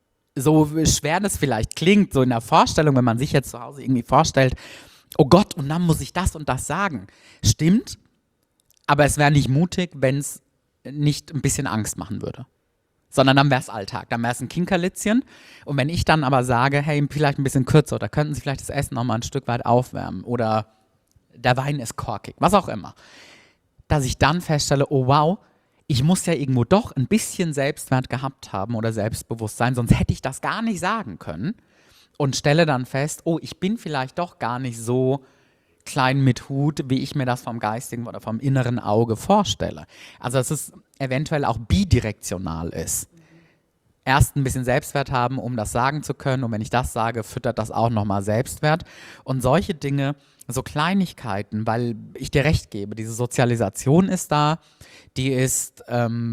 so schwer das vielleicht klingt, so in der Vorstellung, wenn man sich jetzt zu Hause irgendwie vorstellt, oh Gott, und dann muss ich das und das sagen. Stimmt, aber es wäre nicht mutig, wenn es nicht ein bisschen Angst machen würde. Sondern dann wäre es Alltag, dann wäre es ein Kinkerlitzchen. Und wenn ich dann aber sage, hey, vielleicht ein bisschen kürzer, oder könnten Sie vielleicht das Essen noch mal ein Stück weit aufwärmen, oder der Wein ist korkig, was auch immer, dass ich dann feststelle, oh wow, ich muss ja irgendwo doch ein bisschen Selbstwert gehabt haben oder Selbstbewusstsein, sonst hätte ich das gar nicht sagen können, und stelle dann fest, oh, ich bin vielleicht doch gar nicht so klein mit Hut, wie ich mir das vom geistigen oder vom inneren Auge vorstelle. Also dass es eventuell auch bidirektional ist. Erst ein bisschen Selbstwert haben, um das sagen zu können, und wenn ich das sage, füttert das auch nochmal Selbstwert. Und solche Dinge, so Kleinigkeiten, weil ich dir recht gebe, diese Sozialisation ist da, die ist ähm,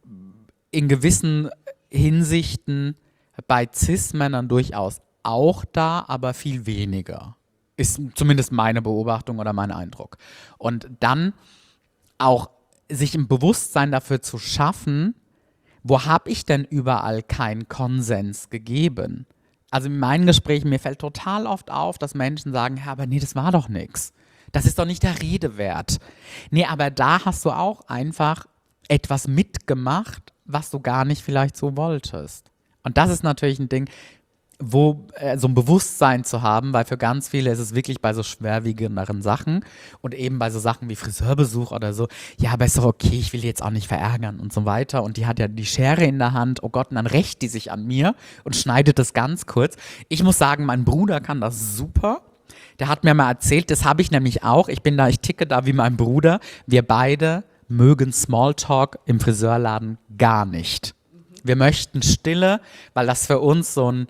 in gewissen Hinsichten bei Cis-Männern durchaus auch da, aber viel weniger. Ist zumindest meine Beobachtung oder mein Eindruck. Und dann auch sich ein Bewusstsein dafür zu schaffen, wo habe ich denn überall keinen Konsens gegeben? Also in meinen Gesprächen, mir fällt total oft auf, dass Menschen sagen, ja, aber nee, das war doch nichts. Das ist doch nicht der Rede wert. Nee, aber da hast du auch einfach etwas mitgemacht, was du gar nicht vielleicht so wolltest. Und das ist natürlich ein Ding, wo äh, so ein Bewusstsein zu haben, weil für ganz viele ist es wirklich bei so schwerwiegenderen Sachen und eben bei so Sachen wie Friseurbesuch oder so, ja, aber ist doch okay, ich will die jetzt auch nicht verärgern und so weiter, und die hat ja die Schere in der Hand, oh Gott, und dann rächt die sich an mir und schneidet das ganz kurz. Ich muss sagen, mein Bruder kann das super. Der hat mir mal erzählt, das habe ich nämlich auch, ich bin da, ich ticke da wie mein Bruder, wir beide mögen Smalltalk im Friseurladen gar nicht. Wir möchten Stille, weil das für uns so ein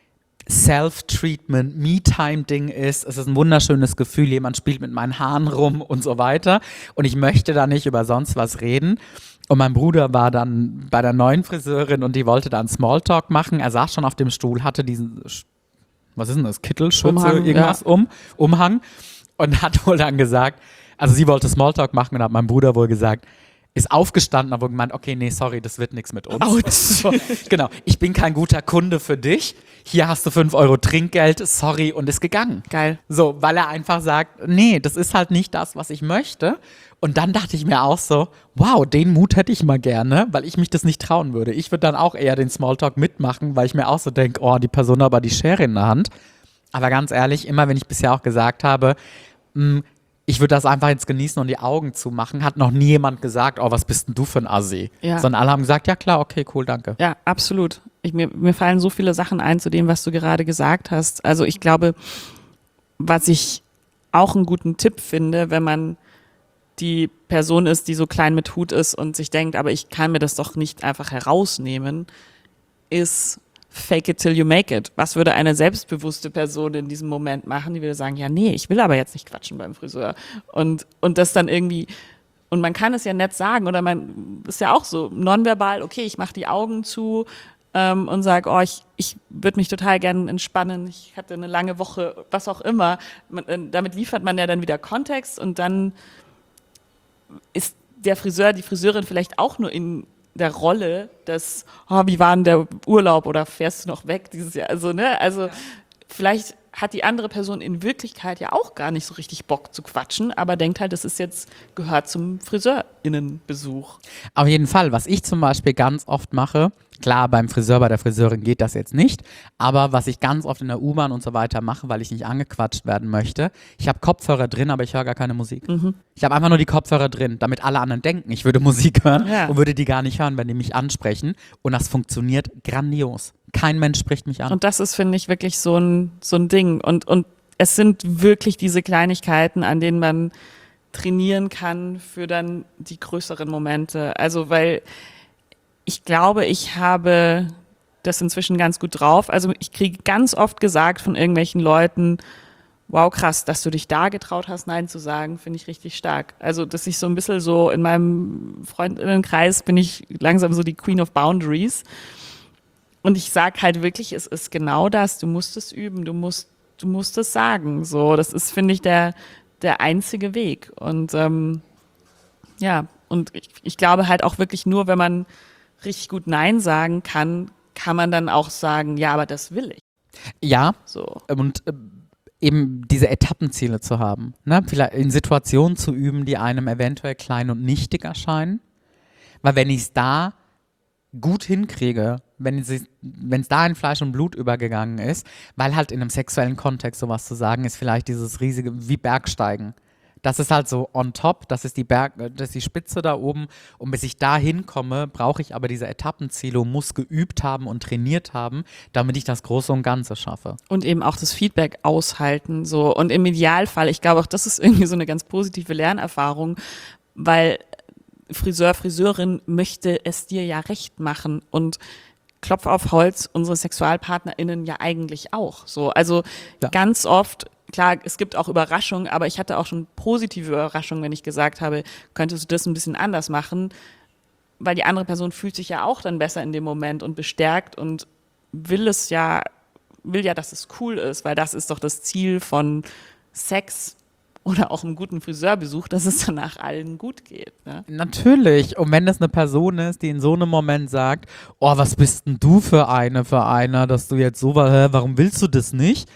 Self-Treatment, Me-Time-Ding ist. Es ist ein wunderschönes Gefühl, jemand spielt mit meinen Haaren rum und so weiter, und ich möchte da nicht über sonst was reden. Und mein Bruder war dann bei der neuen Friseurin und die wollte dann Smalltalk machen. Er saß schon auf dem Stuhl, hatte diesen, was ist denn das, Kittel, Schürze, Umhang, irgendwas ja. um, Umhang, und hat wohl dann gesagt, also sie wollte Smalltalk machen und hat mein Bruder wohl gesagt, ist aufgestanden, aber gemeint, okay, nee, sorry, das wird nichts mit uns. So, genau, ich bin kein guter Kunde für dich. Hier hast du fünf Euro Trinkgeld, sorry, und ist gegangen. Geil. So, weil er einfach sagt, nee, das ist halt nicht das, was ich möchte. Und dann dachte ich mir auch so, wow, den Mut hätte ich mal gerne, weil ich mich das nicht trauen würde. Ich würde dann auch eher den Smalltalk mitmachen, weil ich mir auch so denke, oh, die Person hat aber die Schere in der Hand. Aber ganz ehrlich, immer wenn ich bisher auch gesagt habe, mh, ich würde das einfach jetzt genießen und die Augen zumachen, hat noch nie jemand gesagt, oh, was bist denn du für ein Assi? Ja. Sondern alle haben gesagt, ja klar, okay, cool, danke. Ja, absolut. Ich, mir, mir fallen so viele Sachen ein zu dem, was du gerade gesagt hast. Also ich glaube, was ich auch einen guten Tipp finde, wenn man die Person ist, die so klein mit Hut ist und sich denkt, aber ich kann mir das doch nicht einfach herausnehmen, ist fake it till you make it. Was würde eine selbstbewusste Person in diesem Moment machen? Die würde sagen, ja, nee, ich will aber jetzt nicht quatschen beim Friseur. Und, und das dann irgendwie, und man kann es ja nett sagen, oder man ist ja auch so nonverbal, okay, ich mache die Augen zu ähm, und sage, oh, ich, ich würde mich total gerne entspannen, ich hatte eine lange Woche, was auch immer. Man, damit liefert man ja dann wieder Kontext, und dann ist der Friseur, die Friseurin vielleicht auch nur in der Rolle des, oh, wie war denn der Urlaub, oder fährst du noch weg dieses Jahr? Also, ne, also ja. Vielleicht hat die andere Person in Wirklichkeit ja auch gar nicht so richtig Bock zu quatschen, aber denkt halt, das ist jetzt, gehört zum Friseur FriseurInnenbesuch. Auf jeden Fall, was ich zum Beispiel ganz oft mache, klar, beim Friseur, bei der Friseurin geht das jetzt nicht, aber was ich ganz oft in der U-Bahn und so weiter mache, weil ich nicht angequatscht werden möchte, ich habe Kopfhörer drin, aber ich höre gar keine Musik. Mhm. Ich habe einfach nur die Kopfhörer drin, damit alle anderen denken, ich würde Musik hören Ja. und würde die gar nicht hören, wenn die mich ansprechen. Und das funktioniert grandios. Kein Mensch spricht mich an. Und das ist, finde ich, wirklich so ein, so ein Ding. Und, und es sind wirklich diese Kleinigkeiten, an denen man trainieren kann für dann die größeren Momente. Also, weil ich glaube, ich habe das inzwischen ganz gut drauf. Also ich kriege ganz oft gesagt von irgendwelchen Leuten, wow, krass, dass du dich da getraut hast, Nein zu sagen, finde ich richtig stark. Also, dass ich so ein bisschen so in meinem Freundinnenkreis bin ich langsam so die Queen of Boundaries. Und ich sage halt wirklich, es ist genau das, du musst es üben, du musst, du musst es sagen. So, das ist, finde ich, der, der einzige Weg. Und ähm, ja, und ich, ich glaube halt auch wirklich nur, wenn man richtig gut Nein sagen kann, kann man dann auch sagen, ja, aber das will ich. Ja, So. und äh, eben diese Etappenziele zu haben. Ne? Vielleicht in Situationen zu üben, die einem eventuell klein und nichtig erscheinen. Weil wenn ich es da gut hinkriege, wenn es da in Fleisch und Blut übergegangen ist, weil halt in einem sexuellen Kontext sowas zu sagen, ist vielleicht dieses riesige, wie Bergsteigen. Das ist halt so on top, das ist die Berg, das ist die Spitze da oben und bis ich da hinkomme, brauche ich aber diese Etappenziele und muss geübt haben und trainiert haben, damit ich das Große und Ganze schaffe. Und eben auch das Feedback aushalten, so. Und im Idealfall, ich glaube auch, das ist irgendwie so eine ganz positive Lernerfahrung, weil Friseur, Friseurin möchte es dir ja recht machen und Klopf auf Holz, unsere SexualpartnerInnen ja eigentlich auch, so. Also Ja. ganz oft, klar, es gibt auch Überraschungen, aber ich hatte auch schon positive Überraschungen, wenn ich gesagt habe, könntest du das ein bisschen anders machen, weil die andere Person fühlt sich ja auch dann besser in dem Moment und bestärkt und will es ja, will ja, dass es cool ist, weil das ist doch das Ziel von Sex oder auch einem guten Friseurbesuch, dass es danach allen gut geht. Ne? Natürlich. Und wenn das eine Person ist, die in so einem Moment sagt, oh, was bist denn du für eine, für einer, dass du jetzt so, hä, warum willst du das nicht?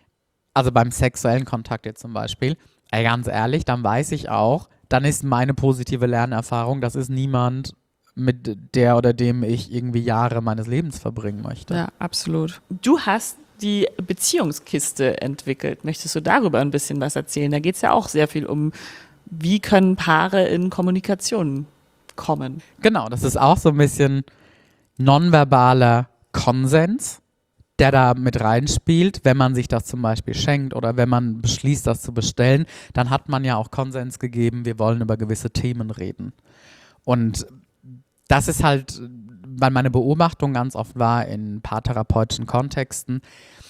Also beim sexuellen Kontakt jetzt zum Beispiel, ey, ganz ehrlich, dann weiß ich auch, dann ist meine positive Lernerfahrung, das ist niemand, mit der oder dem ich irgendwie Jahre meines Lebens verbringen möchte. Ja, absolut. Du hast die Beziehungskiste entwickelt. Möchtest du darüber ein bisschen was erzählen? Da geht es ja auch sehr viel um, wie können Paare in Kommunikation kommen. Genau, das ist auch so ein bisschen nonverbaler Konsens, der da mit reinspielt. Wenn man sich das zum Beispiel schenkt oder wenn man beschließt, das zu bestellen, dann hat man ja auch Konsens gegeben, wir wollen über gewisse Themen reden. Und das ist halt, weil meine Beobachtung ganz oft war in paartherapeutischen Kontexten,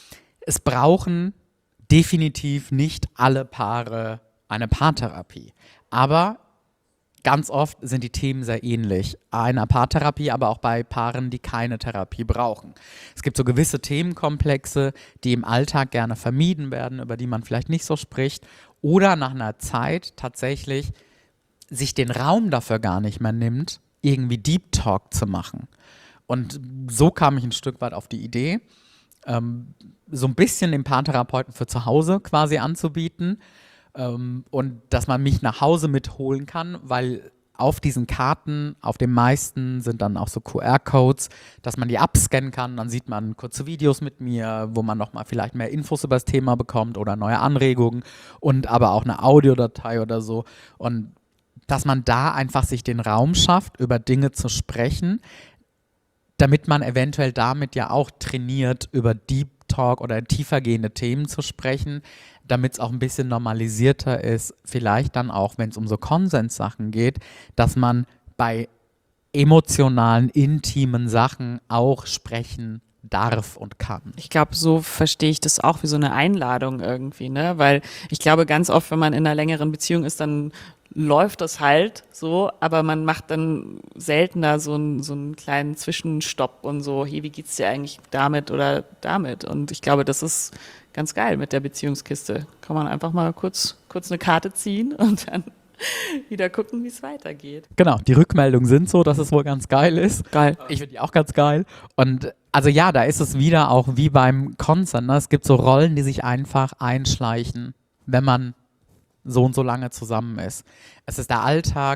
es brauchen definitiv nicht alle Paare eine Paartherapie. Aber ganz oft sind die Themen sehr ähnlich. Einer Paartherapie, aber auch bei Paaren, die keine Therapie brauchen. Es gibt so gewisse Themenkomplexe, die im Alltag gerne vermieden werden, über die man vielleicht nicht so spricht. Oder nach einer Zeit tatsächlich sich den Raum dafür gar nicht mehr nimmt, irgendwie Deep Talk zu machen. Und so kam ich ein Stück weit auf die Idee, ähm, so ein bisschen den Paartherapeuten für zu Hause quasi anzubieten. Ähm, und dass man mich nach Hause mitholen kann, weil auf diesen Karten, auf den meisten sind dann auch so Q R-Codes, dass man die abscannen kann, dann sieht man kurze Videos mit mir, wo man nochmal vielleicht mehr Infos über das Thema bekommt oder neue Anregungen und aber auch eine Audiodatei oder so. Und dass man da einfach sich den Raum schafft, über Dinge zu sprechen, damit man eventuell damit ja auch trainiert, über Deep Talk oder tiefergehende Themen zu sprechen, damit es auch ein bisschen normalisierter ist, vielleicht dann auch, wenn es um so Konsenssachen geht, dass man bei emotionalen, intimen Sachen auch sprechen darf und kann. Ich glaube, so verstehe ich das auch wie so eine Einladung irgendwie, ne? Weil ich glaube, ganz oft, wenn man in einer längeren Beziehung ist, dann läuft das halt so, aber man macht dann seltener so einen, so einen kleinen Zwischenstopp und so, hey, wie geht's dir eigentlich damit oder damit? Und ich glaube, das ist ganz geil mit der Beziehungskiste. Kann man einfach mal kurz, kurz eine Karte ziehen und dann wieder gucken, wie es weitergeht. Genau, die Rückmeldungen sind so, dass es wohl ganz geil ist. Geil. Ich finde die auch ganz geil. Und also ja, da ist es wieder auch wie beim Consent. Ne? Es gibt so Rollen, die sich einfach einschleichen, wenn man so und so lange zusammen ist. Es ist der Alltag,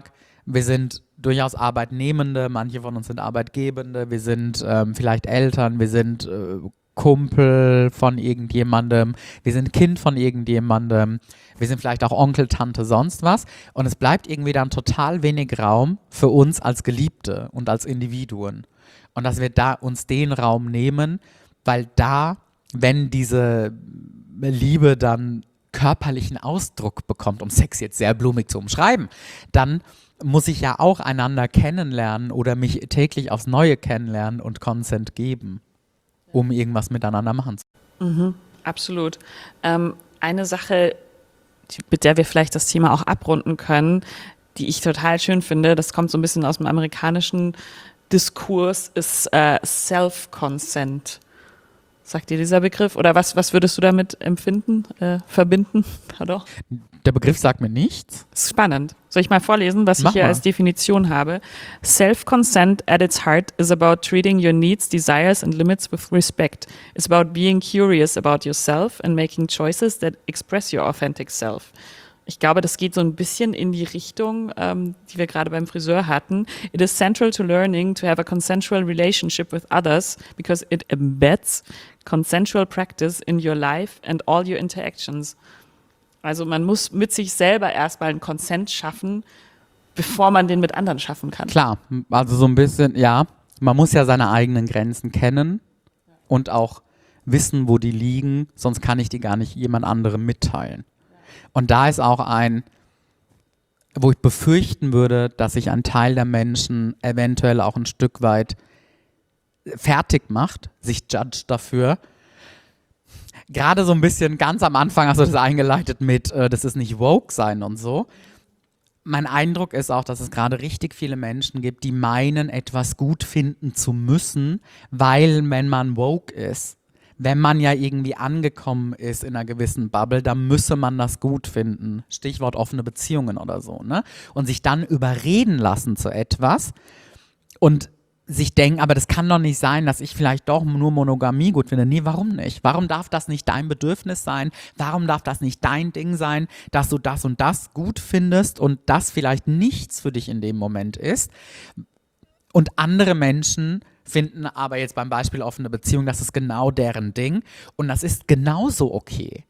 Wir sind durchaus Arbeitnehmende, manche von uns sind Arbeitgebende, wir sind ähm, vielleicht Eltern, wir sind äh, Kumpel von irgendjemandem, wir sind Kind von irgendjemandem, wir sind vielleicht auch Onkel, Tante, sonst was. Und es bleibt irgendwie dann total wenig Raum für uns als Geliebte und als Individuen. Und dass wir da uns den Raum nehmen, weil da, wenn diese Liebe dann körperlichen Ausdruck bekommt, um Sex jetzt sehr blumig zu umschreiben, dann muss ich ja auch einander kennenlernen oder mich täglich aufs Neue kennenlernen und Consent geben, um irgendwas miteinander machen zu können. Mhm, absolut. Ähm, eine Sache, die, mit der wir vielleicht das Thema auch abrunden können, die ich total schön finde, das kommt so ein bisschen aus dem amerikanischen Diskurs, ist äh, Self-Consent. Sagt dir dieser Begriff? Oder was, was würdest du damit empfinden, äh, verbinden? Pardon. Der Begriff sagt mir nichts. Das ist spannend. Soll ich mal vorlesen, was Mach ich hier mal. als Definition habe? Self-consent at its heart is about treating your needs, desires and limits with respect. It's about being curious about yourself and making choices that express your authentic self. Ich glaube, das geht so ein bisschen in die Richtung, ähm, die wir gerade beim Friseur hatten. It is central to learning to have a consensual relationship with others because it embeds consensual practice in your life and all your interactions. Also man muss mit sich selber erstmal einen Consent schaffen, bevor man den mit anderen schaffen kann. Klar, also so ein bisschen, ja, man muss ja seine eigenen Grenzen kennen und auch wissen, wo die liegen, sonst kann ich die gar nicht jemand anderem mitteilen. Und da ist auch ein, wo ich befürchten würde, dass sich ein Teil der Menschen eventuell auch ein Stück weit fertig macht, sich judgt dafür. Gerade so ein bisschen ganz am Anfang hast du das eingeleitet mit, äh, das ist nicht woke sein und so. Mein Eindruck ist auch, dass es gerade richtig viele Menschen gibt, die meinen, etwas gut finden zu müssen, weil wenn man woke ist, wenn man ja irgendwie angekommen ist in einer gewissen Bubble, dann müsse man das gut finden. Stichwort offene Beziehungen oder so, ne? Und sich dann überreden lassen zu etwas und sich denken, aber das kann doch nicht sein, dass ich vielleicht doch nur Monogamie gut finde. Nee, warum nicht? Warum darf das nicht dein Bedürfnis sein? Warum darf das nicht dein Ding sein, dass du das und das gut findest und das vielleicht nichts für dich in dem Moment ist? Und andere Menschen finden aber jetzt beim Beispiel offene Beziehung, das ist genau deren Ding und das ist genauso okay.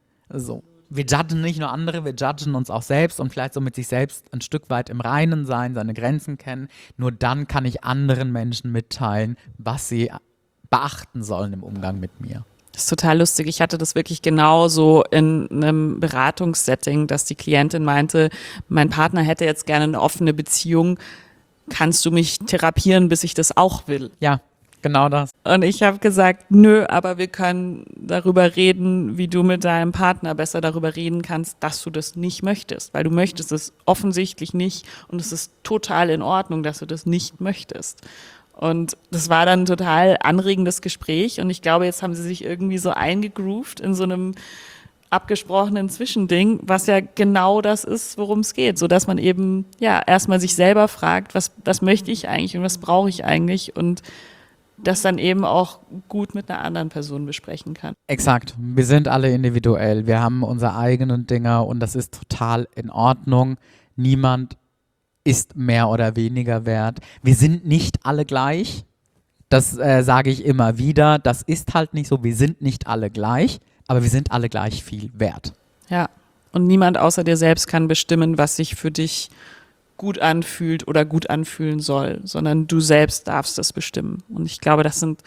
So. Wir judgen nicht nur andere, wir judgen uns auch selbst und vielleicht so mit sich selbst ein Stück weit im Reinen sein, seine Grenzen kennen. Nur dann kann ich anderen Menschen mitteilen, was sie beachten sollen im Umgang mit mir. Das ist total lustig. Ich hatte das wirklich genauso in einem Beratungssetting, dass die Klientin meinte, mein Partner hätte jetzt gerne eine offene Beziehung. Kannst du mich therapieren, bis ich das auch will? Ja, genau das. Und ich habe gesagt, nö, aber wir können darüber reden, wie du mit deinem Partner besser darüber reden kannst, dass du das nicht möchtest. Weil du möchtest es offensichtlich nicht und es ist total in Ordnung, dass du das nicht möchtest. Und das war dann ein total anregendes Gespräch und ich glaube, jetzt haben sie sich irgendwie so eingegroovt in so einem abgesprochenen Zwischending, was ja genau das ist, worum es geht, so dass man eben ja erstmal sich selber fragt, was, was möchte ich eigentlich und was brauche ich eigentlich und das dann eben auch gut mit einer anderen Person besprechen kann. Exakt. Wir sind alle individuell. Wir haben unsere eigenen Dinger und das ist total in Ordnung. Niemand ist mehr oder weniger wert. Wir sind nicht alle gleich. Das äh, sage ich immer wieder. Das ist halt nicht so. Wir sind nicht alle gleich. Aber wir sind alle gleich viel wert. Ja, und niemand außer dir selbst kann bestimmen, was sich für dich gut anfühlt oder gut anfühlen soll, sondern du selbst darfst das bestimmen. Und ich glaube, das sind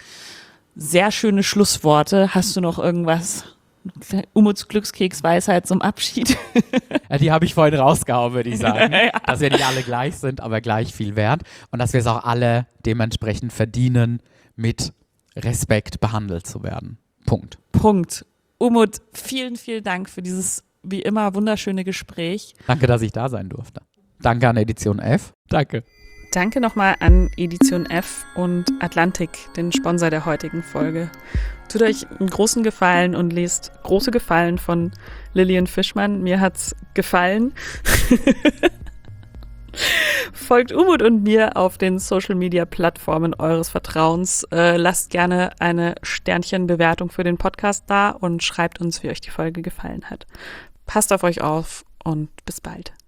sehr schöne Schlussworte. Hast du noch irgendwas? Umuts Glückskeksweisheit zum Abschied? Ja, die habe ich vorhin rausgehauen, würde ich sagen. Ja. Dass wir nicht alle gleich sind, aber gleich viel wert. Und dass wir es auch alle dementsprechend verdienen, mit Respekt behandelt zu werden. Punkt. Punkt. Umut, vielen, vielen Dank für dieses wie immer wunderschöne Gespräch. Danke, dass ich da sein durfte. Danke an Edition F. Danke. Danke nochmal an Edition F und Atlantik, den Sponsor der heutigen Folge. Tut euch einen großen Gefallen und lest Große Gefallen von Lillian Fischmann. Mir hat's gefallen. Folgt Umut und mir auf den Social-Media-Plattformen eures Vertrauens. Äh, lasst gerne eine Sternchenbewertung für den Podcast da und schreibt uns, wie euch die Folge gefallen hat. Passt auf euch auf und bis bald.